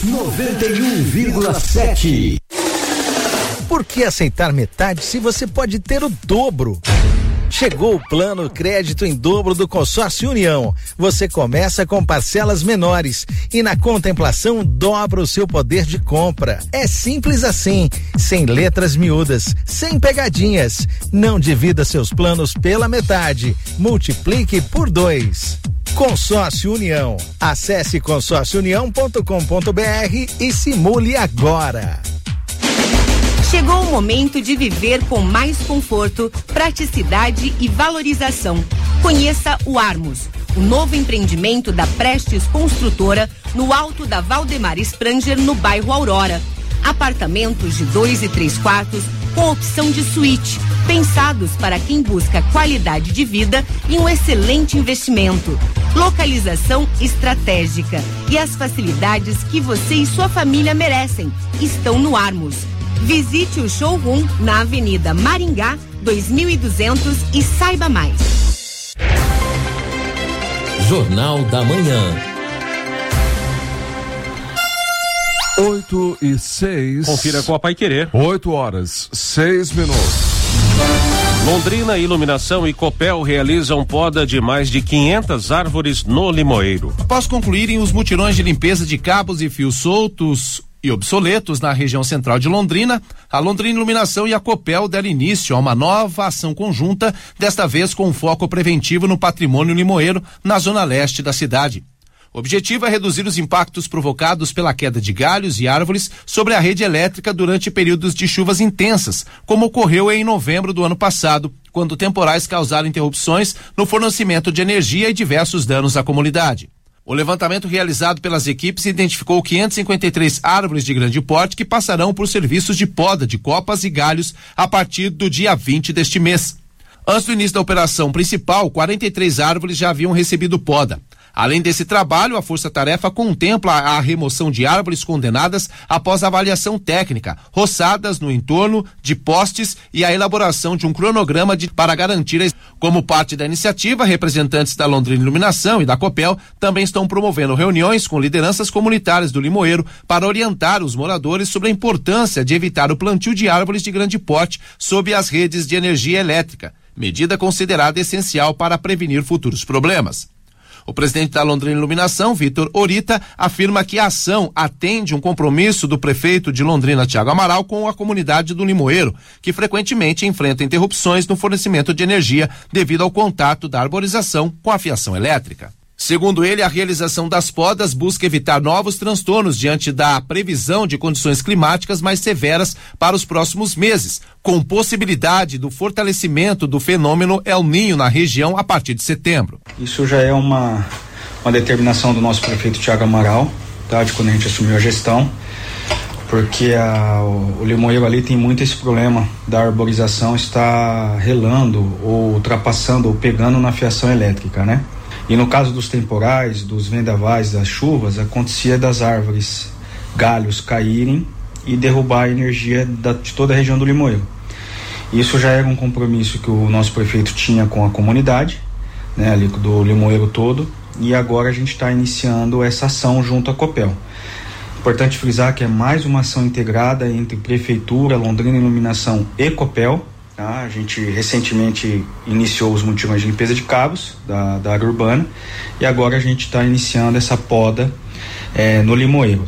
91,7. Por que aceitar metade se você pode ter o dobro? Chegou o plano crédito em dobro do Consórcio União. Você começa com parcelas menores e na contemplação dobra o seu poder de compra. É simples assim, sem letras miúdas, sem pegadinhas. Não divida seus planos pela metade, multiplique por 2. Consórcio União. Acesse consórciounião.com.br e simule agora. Chegou o momento de viver com mais conforto, praticidade e valorização. Conheça o Armos, o novo empreendimento da Prestes Construtora no alto da Valdemar Spranger, no bairro Aurora. Apartamentos de 2 e 3 quartos com opção de suíte, pensados para quem busca qualidade de vida e um excelente investimento. Localização estratégica e as facilidades que você e sua família merecem estão no Armos. Visite o showroom na Avenida Maringá, 2200 e saiba mais. Jornal da Manhã. 8:06. Confira com a Paiquerê. 8h06. Londrina Iluminação e Copel realizam poda de mais de 500 árvores no Limoeiro. Após concluírem os mutirões de limpeza de cabos e fios soltos e obsoletos na região central de Londrina, a Londrina Iluminação e a Copel deram início a uma nova ação conjunta, desta vez com foco preventivo no patrimônio limoeiro na zona leste da cidade. O objetivo é reduzir os impactos provocados pela queda de galhos e árvores sobre a rede elétrica durante períodos de chuvas intensas, como ocorreu em novembro do ano passado, quando temporais causaram interrupções no fornecimento de energia e diversos danos à comunidade. O levantamento realizado pelas equipes identificou 553 árvores de grande porte que passarão por serviços de poda de copas e galhos a partir do dia 20 deste mês. Antes do início da operação principal, 43 árvores já haviam recebido poda. Além desse trabalho, a força-tarefa contempla a remoção de árvores condenadas após avaliação técnica, roçadas no entorno de postes e a elaboração de um cronograma para garantir. Como parte da iniciativa, representantes da Londrina Iluminação e da Copel também estão promovendo reuniões com lideranças comunitárias do Limoeiro para orientar os moradores sobre a importância de evitar o plantio de árvores de grande porte sob as redes de energia elétrica, medida considerada essencial para prevenir futuros problemas. O presidente da Londrina Iluminação, Vitor Orita, afirma que a ação atende um compromisso do prefeito de Londrina, Thiago Amaral, com a comunidade do Limoeiro, que frequentemente enfrenta interrupções no fornecimento de energia devido ao contato da arborização com a fiação elétrica. Segundo ele, a realização das podas busca evitar novos transtornos diante da previsão de condições climáticas mais severas para os próximos meses, com possibilidade do fortalecimento do fenômeno El Niño na região a partir de setembro. Isso já é uma determinação do nosso prefeito Thiago Amaral, tá, de quando a gente assumiu a gestão, porque o Limoeiro ali tem muito esse problema da arborização estar relando ou ultrapassando ou pegando na fiação elétrica, né? E no caso dos temporais, dos vendavais, das chuvas, acontecia das árvores, galhos caírem e derrubar a energia de toda a região do Limoeiro. Isso já era um compromisso que o nosso prefeito tinha com a comunidade, né, ali do Limoeiro todo, e agora a gente está iniciando essa ação junto à Copel. Importante frisar que é mais uma ação integrada entre Prefeitura, Londrina Iluminação e Copel, Tá? A gente recentemente iniciou os mutirões de limpeza de cabos da área urbana e agora a gente está iniciando essa poda no Limoeiro,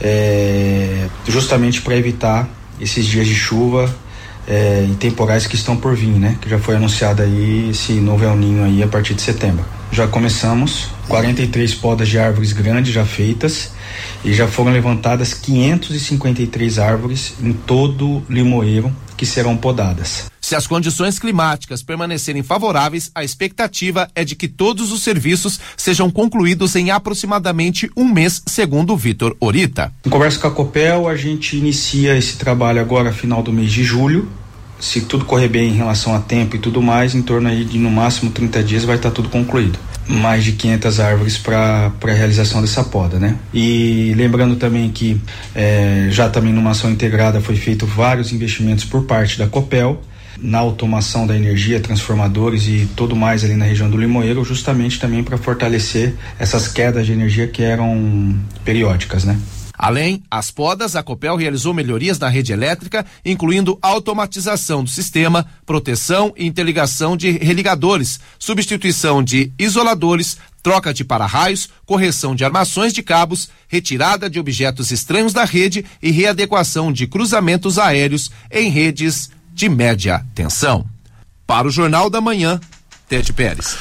justamente para evitar esses dias de chuva e temporais que estão por vir, né? Que já foi anunciado aí esse novo El Ninho aí a partir de setembro. Já começamos 43 podas de árvores grandes já feitas e já foram levantadas 553 árvores em todo Limoeiro que serão podadas. Se as condições climáticas permanecerem favoráveis, a expectativa é de que todos os serviços sejam concluídos em aproximadamente um mês, segundo Vitor Orita. Em conversa com a Copel, a gente inicia esse trabalho agora final do mês de julho. Se tudo correr bem em relação a tempo e tudo mais, em torno aí de no máximo 30 dias vai estar tudo concluído. Mais de 500 árvores para a realização dessa poda, né? E lembrando também que já também numa ação integrada foi feito vários investimentos por parte da Copel na automação da energia, transformadores e tudo mais ali na região do Limoeiro, justamente também para fortalecer essas quedas de energia que eram periódicas, né? Além das podas, a Copel realizou melhorias na rede elétrica, incluindo automatização do sistema, proteção e interligação de religadores, substituição de isoladores, troca de para-raios, correção de armações de cabos, retirada de objetos estranhos da rede e readequação de cruzamentos aéreos em redes de média tensão. Para o Jornal da Manhã, Tete Pérez.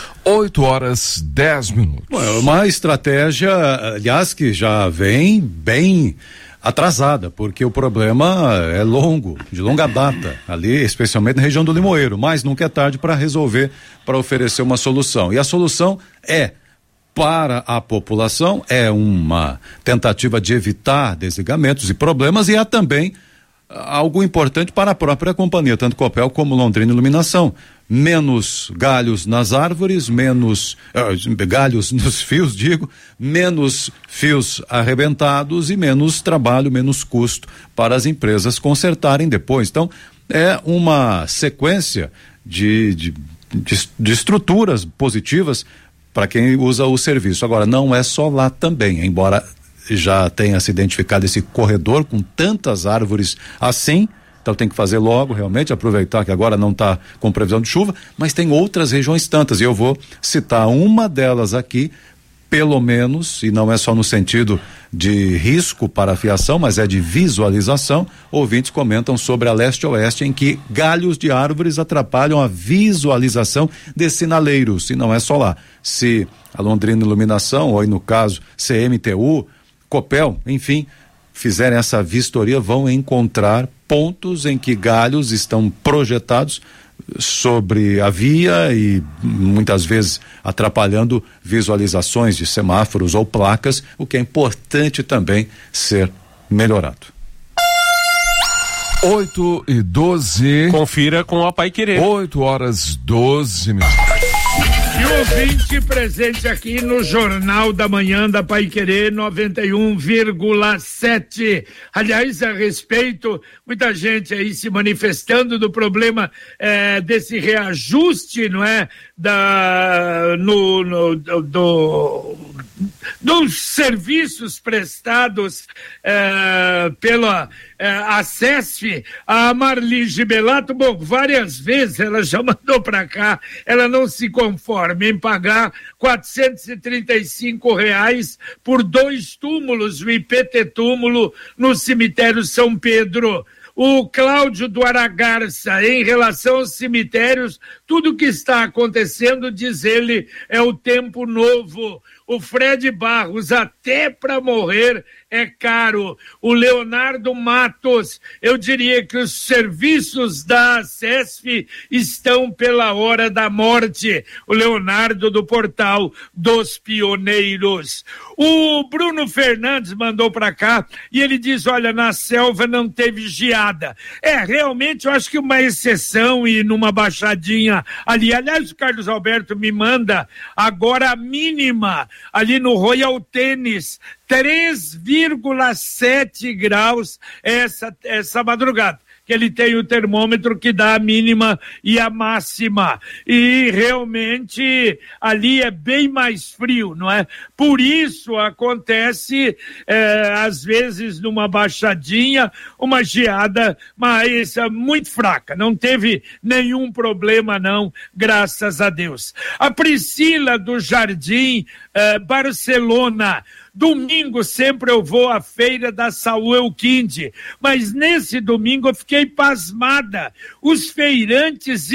8h10. Bom, uma estratégia, aliás, que já vem bem atrasada, porque o problema é longo, de longa data, ali, especialmente na região do Limoeiro, mas nunca é tarde para resolver, para oferecer uma solução. E a solução para a população, é uma tentativa de evitar desligamentos e problemas, e há também algo importante para a própria companhia, tanto Copel como Londrina Iluminação. Menos galhos nas árvores, menos galhos nos fios, menos fios arrebentados e menos trabalho, menos custo para as empresas consertarem depois. Então, é uma sequência de estruturas positivas para quem usa o serviço. Agora, não é só lá também, embora já tenha se identificado esse corredor com tantas árvores assim. Então tem que fazer logo, realmente, aproveitar que agora não está com previsão de chuva, mas tem outras regiões tantas, e eu vou citar uma delas aqui, pelo menos, e não é só no sentido de risco para a fiação, mas é de visualização. Ouvintes comentam sobre a leste-oeste, em que galhos de árvores atrapalham a visualização de sinaleiros, e não é só lá. Se a Londrina Iluminação, ou aí no caso CMTU, Copel, enfim, fizerem essa vistoria, vão encontrar pontos em que galhos estão projetados sobre a via e muitas vezes atrapalhando visualizações de semáforos ou placas, o que é importante também ser melhorado. 8h12. Confira com a Paiquerê. 8h12. E o ouvinte presente aqui no Jornal da Manhã da Paiquerê 91,7. Aliás, a respeito, muita gente aí se manifestando do problema desse reajuste, não é? Dos serviços prestados pela ACESF. A Marli Gibelato, bom, várias vezes ela já mandou para cá, ela não se conforma em pagar R$435 por 2 túmulos, o IPT túmulo no cemitério São Pedro. O Cláudio do Aragarça, em relação aos cemitérios, tudo que está acontecendo, diz ele, é o tempo novo. O Fred Barros, até para morrer é caro. O Leonardo Matos, eu diria que os serviços da CESF estão pela hora da morte. O Leonardo do Portal dos Pioneiros. O Bruno Fernandes mandou para cá e ele diz, olha, na selva não teve geada. Realmente eu acho que uma exceção e numa baixadinha ali. Aliás, o Carlos Alberto me manda agora a mínima ali no Royal Tênis, 3,7 graus essa madrugada. que ele tem o termômetro que dá a mínima e a máxima. E realmente ali é bem mais frio, não é? Por isso acontece, às vezes, numa baixadinha, uma geada, mas muito fraca. Não teve nenhum problema, não, graças a Deus. A Priscila do Jardim, Barcelona. Domingo sempre eu vou à feira da Saúl Elquinde, mas nesse domingo eu fiquei pasmada. Os feirantes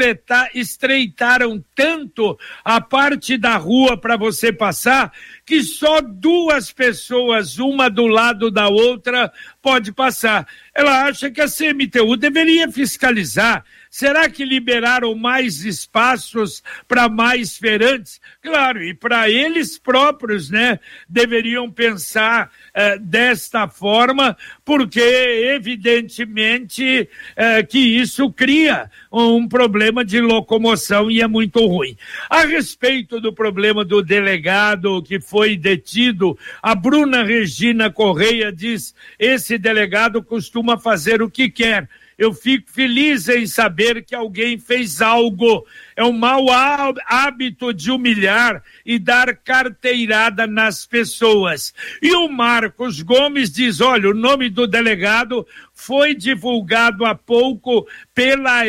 estreitaram tanto a parte da rua para você passar que só 2 pessoas, uma do lado da outra, pode passar. Ela acha que a CMTU deveria fiscalizar. Será que liberaram mais espaços para mais feirantes? Claro, e para eles próprios, né? Deveriam pensar desta forma, porque evidentemente que isso cria um problema de locomoção e é muito ruim. A respeito do problema do delegado que foi detido, a Bruna Regina Correia diz: esse delegado costuma fazer o que quer. Eu fico feliz em saber que alguém fez algo. É um mau hábito de humilhar e dar carteirada nas pessoas. E o Marcos Gomes diz: olha, o nome do delegado foi divulgado há pouco pela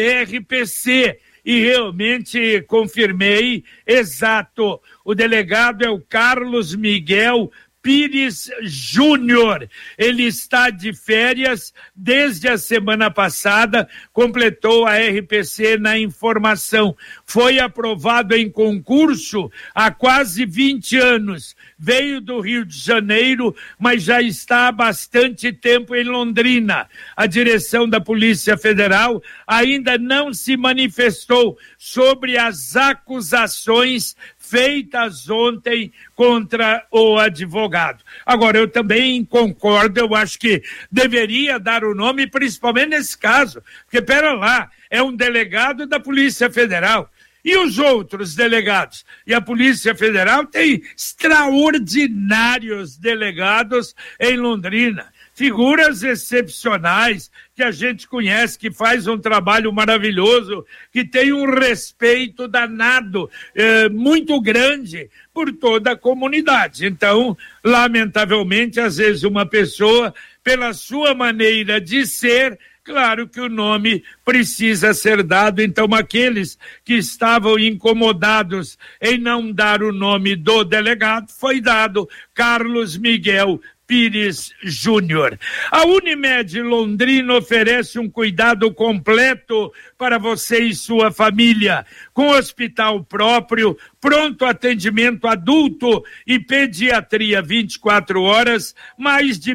RPC. E realmente confirmei, exato. O delegado é o Carlos Miguel Pires Júnior. Ele está de férias desde a semana passada, completou a RPC na informação. Foi aprovado em concurso há quase 20 anos. Veio do Rio de Janeiro, mas já está há bastante tempo em Londrina. A direção da Polícia Federal ainda não se manifestou sobre as acusações feitas ontem contra o advogado. Agora, eu também concordo, eu acho que deveria dar o nome, principalmente nesse caso, porque, pera lá, é um delegado da Polícia Federal. E os outros delegados? E a Polícia Federal tem extraordinários delegados em Londrina. Figuras excepcionais que a gente conhece, que faz um trabalho maravilhoso, que tem um respeito danado, muito grande por toda a comunidade. Então, lamentavelmente, às vezes uma pessoa, pela sua maneira de ser, claro que o nome precisa ser dado. Então, aqueles que estavam incomodados em não dar o nome do delegado, foi dado Carlos Miguel Pires Júnior. A Unimed Londrina oferece um cuidado completo para você e sua família, com hospital próprio, pronto atendimento adulto e pediatria 24 horas, mais de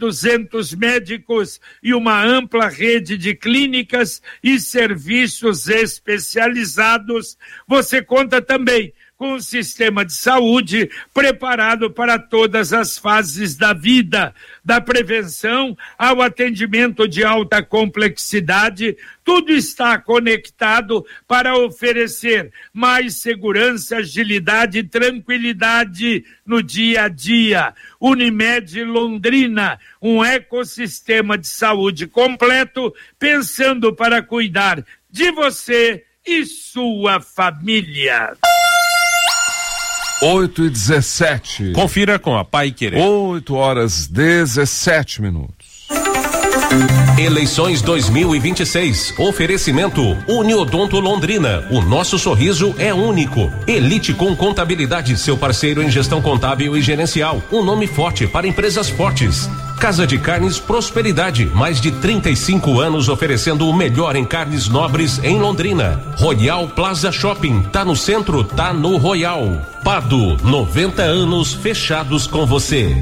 1.200 médicos e uma ampla rede de clínicas e serviços especializados. Você conta também com um sistema de saúde preparado para todas as fases da vida, da prevenção ao atendimento de alta complexidade. Tudo está conectado para oferecer mais segurança, agilidade e tranquilidade no dia a dia. Unimed Londrina, um ecossistema de saúde completo, pensando para cuidar de você e sua família. 8h17. Confira com a Paiquerê. 8h17. Eleições 2026. Oferecimento Uniodonto Londrina. O nosso sorriso é único. Elite com Contabilidade, seu parceiro em gestão contábil e gerencial. Um nome forte para empresas fortes. Casa de Carnes Prosperidade, mais de 35 anos oferecendo o melhor em carnes nobres em Londrina. Royal Plaza Shopping, tá no centro, tá no Royal. Pado, 90 anos fechados com você.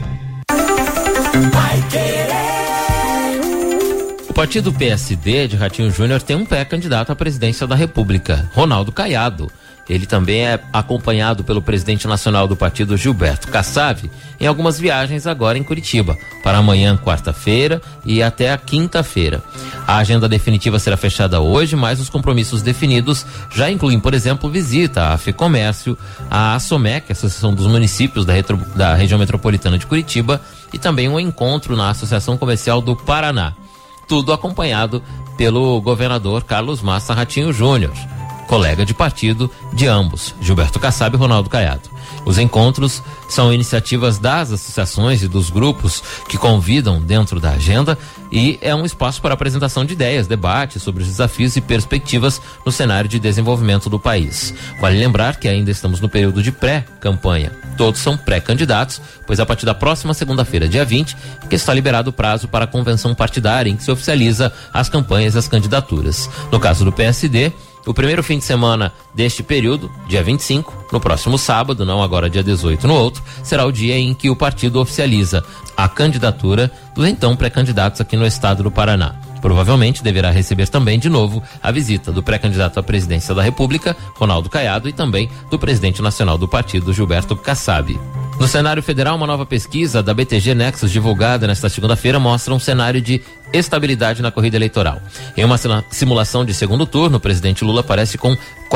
O partido PSD de Ratinho Júnior tem um pré-candidato à presidência da República, Ronaldo Caiado. Ele também é acompanhado pelo presidente nacional do partido, Gilberto Kassab, em algumas viagens agora em Curitiba, para amanhã, quarta-feira, e até a quinta-feira. A agenda definitiva será fechada hoje, mas os compromissos definidos já incluem, por exemplo, visita à FEComércio, à ASOMEC, Associação dos Municípios da Região Metropolitana de Curitiba, e também um encontro na Associação Comercial do Paraná. tudo acompanhado pelo governador Carlos Massa Ratinho Júnior, colega de partido de ambos, Gilberto Kassab e Ronaldo Caiado. Os encontros são iniciativas das associações e dos grupos que convidam dentro da agenda e é um espaço para apresentação de ideias, debates sobre os desafios e perspectivas no cenário de desenvolvimento do país. Vale lembrar que ainda estamos no período de pré-campanha. Todos são pré-candidatos, pois a partir da próxima segunda-feira, dia 20, que está liberado o prazo para a convenção partidária em que se oficializa as campanhas e as candidaturas. No caso do PSD, o primeiro fim de semana deste período, dia 25, no próximo sábado, não agora dia 18 no outro, será o dia em que o partido oficializa a candidatura dos então pré-candidatos aqui no estado do Paraná. Provavelmente deverá receber também de novo a visita do pré-candidato à presidência da República, Ronaldo Caiado, e também do presidente nacional do partido, Gilberto Kassab. No cenário federal, uma nova pesquisa da BTG Nexus, divulgada nesta segunda-feira, mostra um cenário de estabilidade na corrida eleitoral. Em uma simulação de segundo turno, o presidente Lula aparece com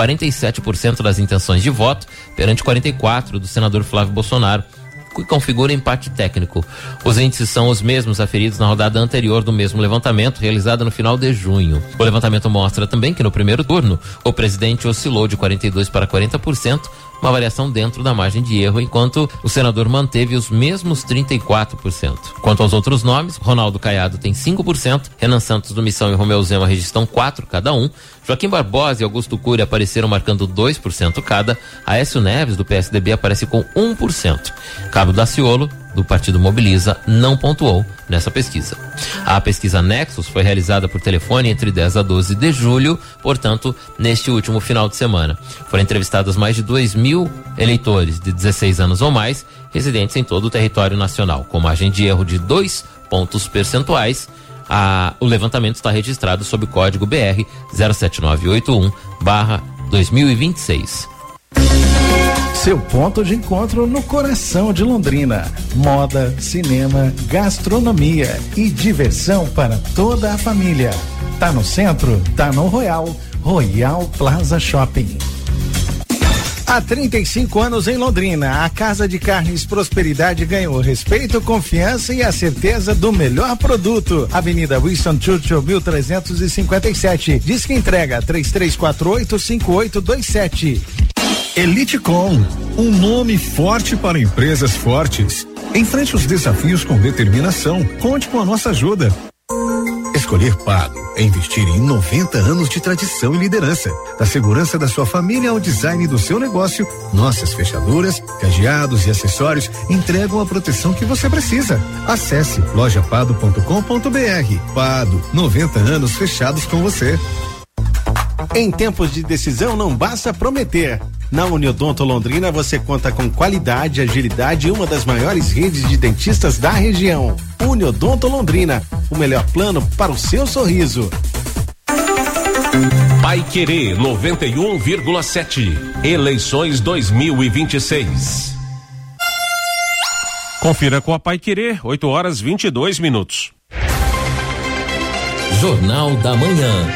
47% das intenções de voto, perante 44% do senador Flávio Bolsonaro, que configura empate técnico. Os índices são os mesmos aferidos na rodada anterior do mesmo levantamento, realizado no final de junho. O levantamento mostra também que no primeiro turno, o presidente oscilou de 42% para 40%, uma variação dentro da margem de erro, enquanto o senador manteve os mesmos 34%. Quanto aos outros nomes, Ronaldo Caiado tem 5%, Renan Santos do Missão e Romeu Zema registram 4% cada um, Joaquim Barbosa e Augusto Cury apareceram marcando 2% cada, Aécio Neves do PSDB aparece com 1%. Cabo Daciolo, do Partido Mobiliza, não pontuou nessa pesquisa. A pesquisa Nexus foi realizada por telefone entre 10 a 12 de julho, portanto, neste último final de semana. Foram entrevistados mais de 2.000 eleitores de 16 anos ou mais, residentes em todo o território nacional, com margem de erro de 2 pontos percentuais. O levantamento está registrado sob o código BR 07981/2026. Seu ponto de encontro no coração de Londrina. Moda, cinema, gastronomia e diversão para toda a família. Tá no centro? Tá no Royal Plaza Shopping. Há 35 anos em Londrina, a Casa de Carnes Prosperidade ganhou respeito, confiança e a certeza do melhor produto. Avenida Winston Churchill, 1357. Diz que entrega 3348-5827. Elitecom, um nome forte para empresas fortes. Enfrente os desafios com determinação. Conte com a nossa ajuda. Escolher Pago é investir em 90 anos de tradição e liderança. Da segurança da sua família ao design do seu negócio, nossas fechaduras, cadeados e acessórios entregam a proteção que você precisa. Acesse lojapado.com.br. Pado, 90 anos fechados com você. Em tempos de decisão não basta prometer. Na Uniodonto Londrina você conta com qualidade, agilidade e uma das maiores redes de dentistas da região. Uniodonto Londrina, o melhor plano para o seu sorriso. Paiquerê 91,7. Eleições 2026. Confira com a Paiquerê, 8h22. Jornal da Manhã.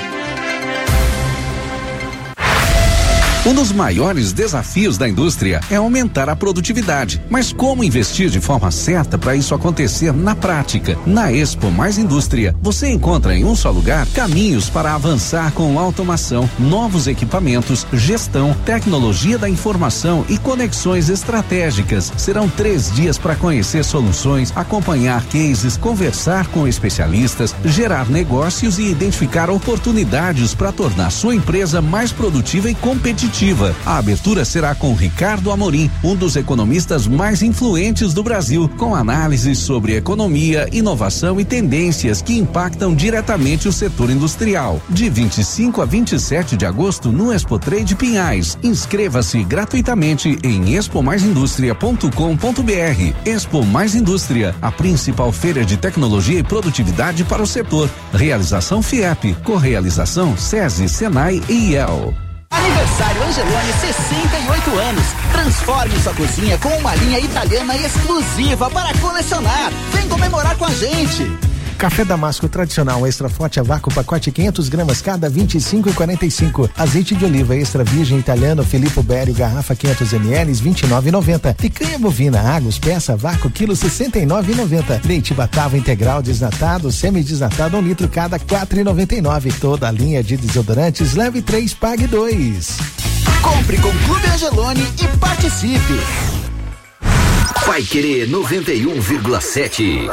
Um dos maiores desafios da indústria é aumentar a produtividade. Mas como investir de forma certa para isso acontecer na prática? Na Expo Mais Indústria, você encontra em um só lugar caminhos para avançar com automação, novos equipamentos, gestão, tecnologia da informação e conexões estratégicas. Serão 3 dias para conhecer soluções, acompanhar cases, conversar com especialistas, gerar negócios e identificar oportunidades para tornar sua empresa mais produtiva e competitiva. A abertura será com Ricardo Amorim, um dos economistas mais influentes do Brasil, com análises sobre economia, inovação e tendências que impactam diretamente o setor industrial. De 25 a 27 de agosto no Expo Trade Pinhais. Inscreva-se gratuitamente em expomaisindustria.com.br. Expo Mais Indústria, a principal feira de tecnologia e produtividade para o setor. Realização FIEP, correalização SESI, Senai e IEL. Aniversário Angelone, 68 anos. Transforme sua cozinha com uma linha italiana exclusiva para colecionar. Vem comemorar com a gente. Café Damasco tradicional extra forte a vácuo, pacote 500 gramas cada, 25,45. Azeite de oliva extra virgem italiano Filippo Berio, garrafa 500 ml, 29,90. Picanha bovina Agus peça vácuo, quilo 69,90. Leite Batava integral desnatado, semi-desnatado 1 litro cada, 4,99. Toda a linha de desodorantes, leve 3, pague 2. Compre com Clube Angeloni e participe. Paiquerê 91,7.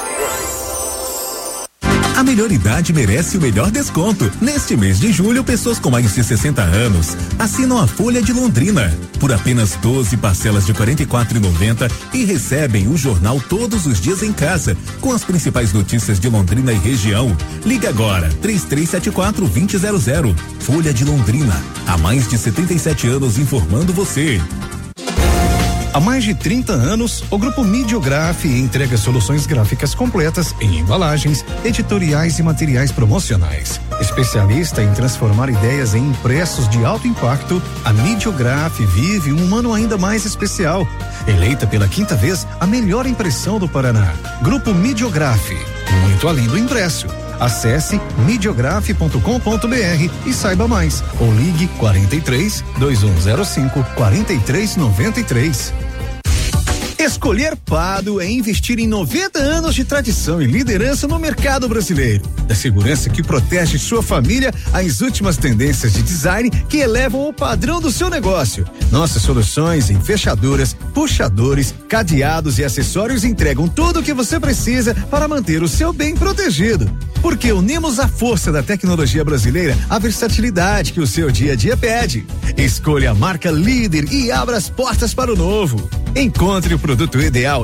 A melhor idade merece o melhor desconto. Neste mês de julho, pessoas com mais de 60 anos assinam a Folha de Londrina por apenas 12 parcelas de R$ 44,90 e recebem o jornal todos os dias em casa, com as principais notícias de Londrina e região. Liga agora, 3374-2000. Folha de Londrina, há mais de 77 anos informando você. Há mais de 30 anos, o Grupo Midiograf entrega soluções gráficas completas em embalagens, editoriais e materiais promocionais. Especialista em transformar ideias em impressos de alto impacto, a Midiograf vive um ano ainda mais especial. Eleita pela 5ª vez a melhor impressão do Paraná. Grupo Midiograf, muito além do impresso. Acesse midiograf.com.br e saiba mais. Ou ligue 43 2105 4393. Escolher Pado é investir em 90 anos de tradição e liderança no mercado brasileiro. Da segurança que protege sua família às últimas tendências de design que elevam o padrão do seu negócio. Nossas soluções em fechaduras, puxadores, cadeados e acessórios entregam tudo o que você precisa para manter o seu bem protegido. Porque unimos a força da tecnologia brasileira à versatilidade que o seu dia a dia pede. Escolha a marca líder e abra as portas para o novo. Encontre o produto ideal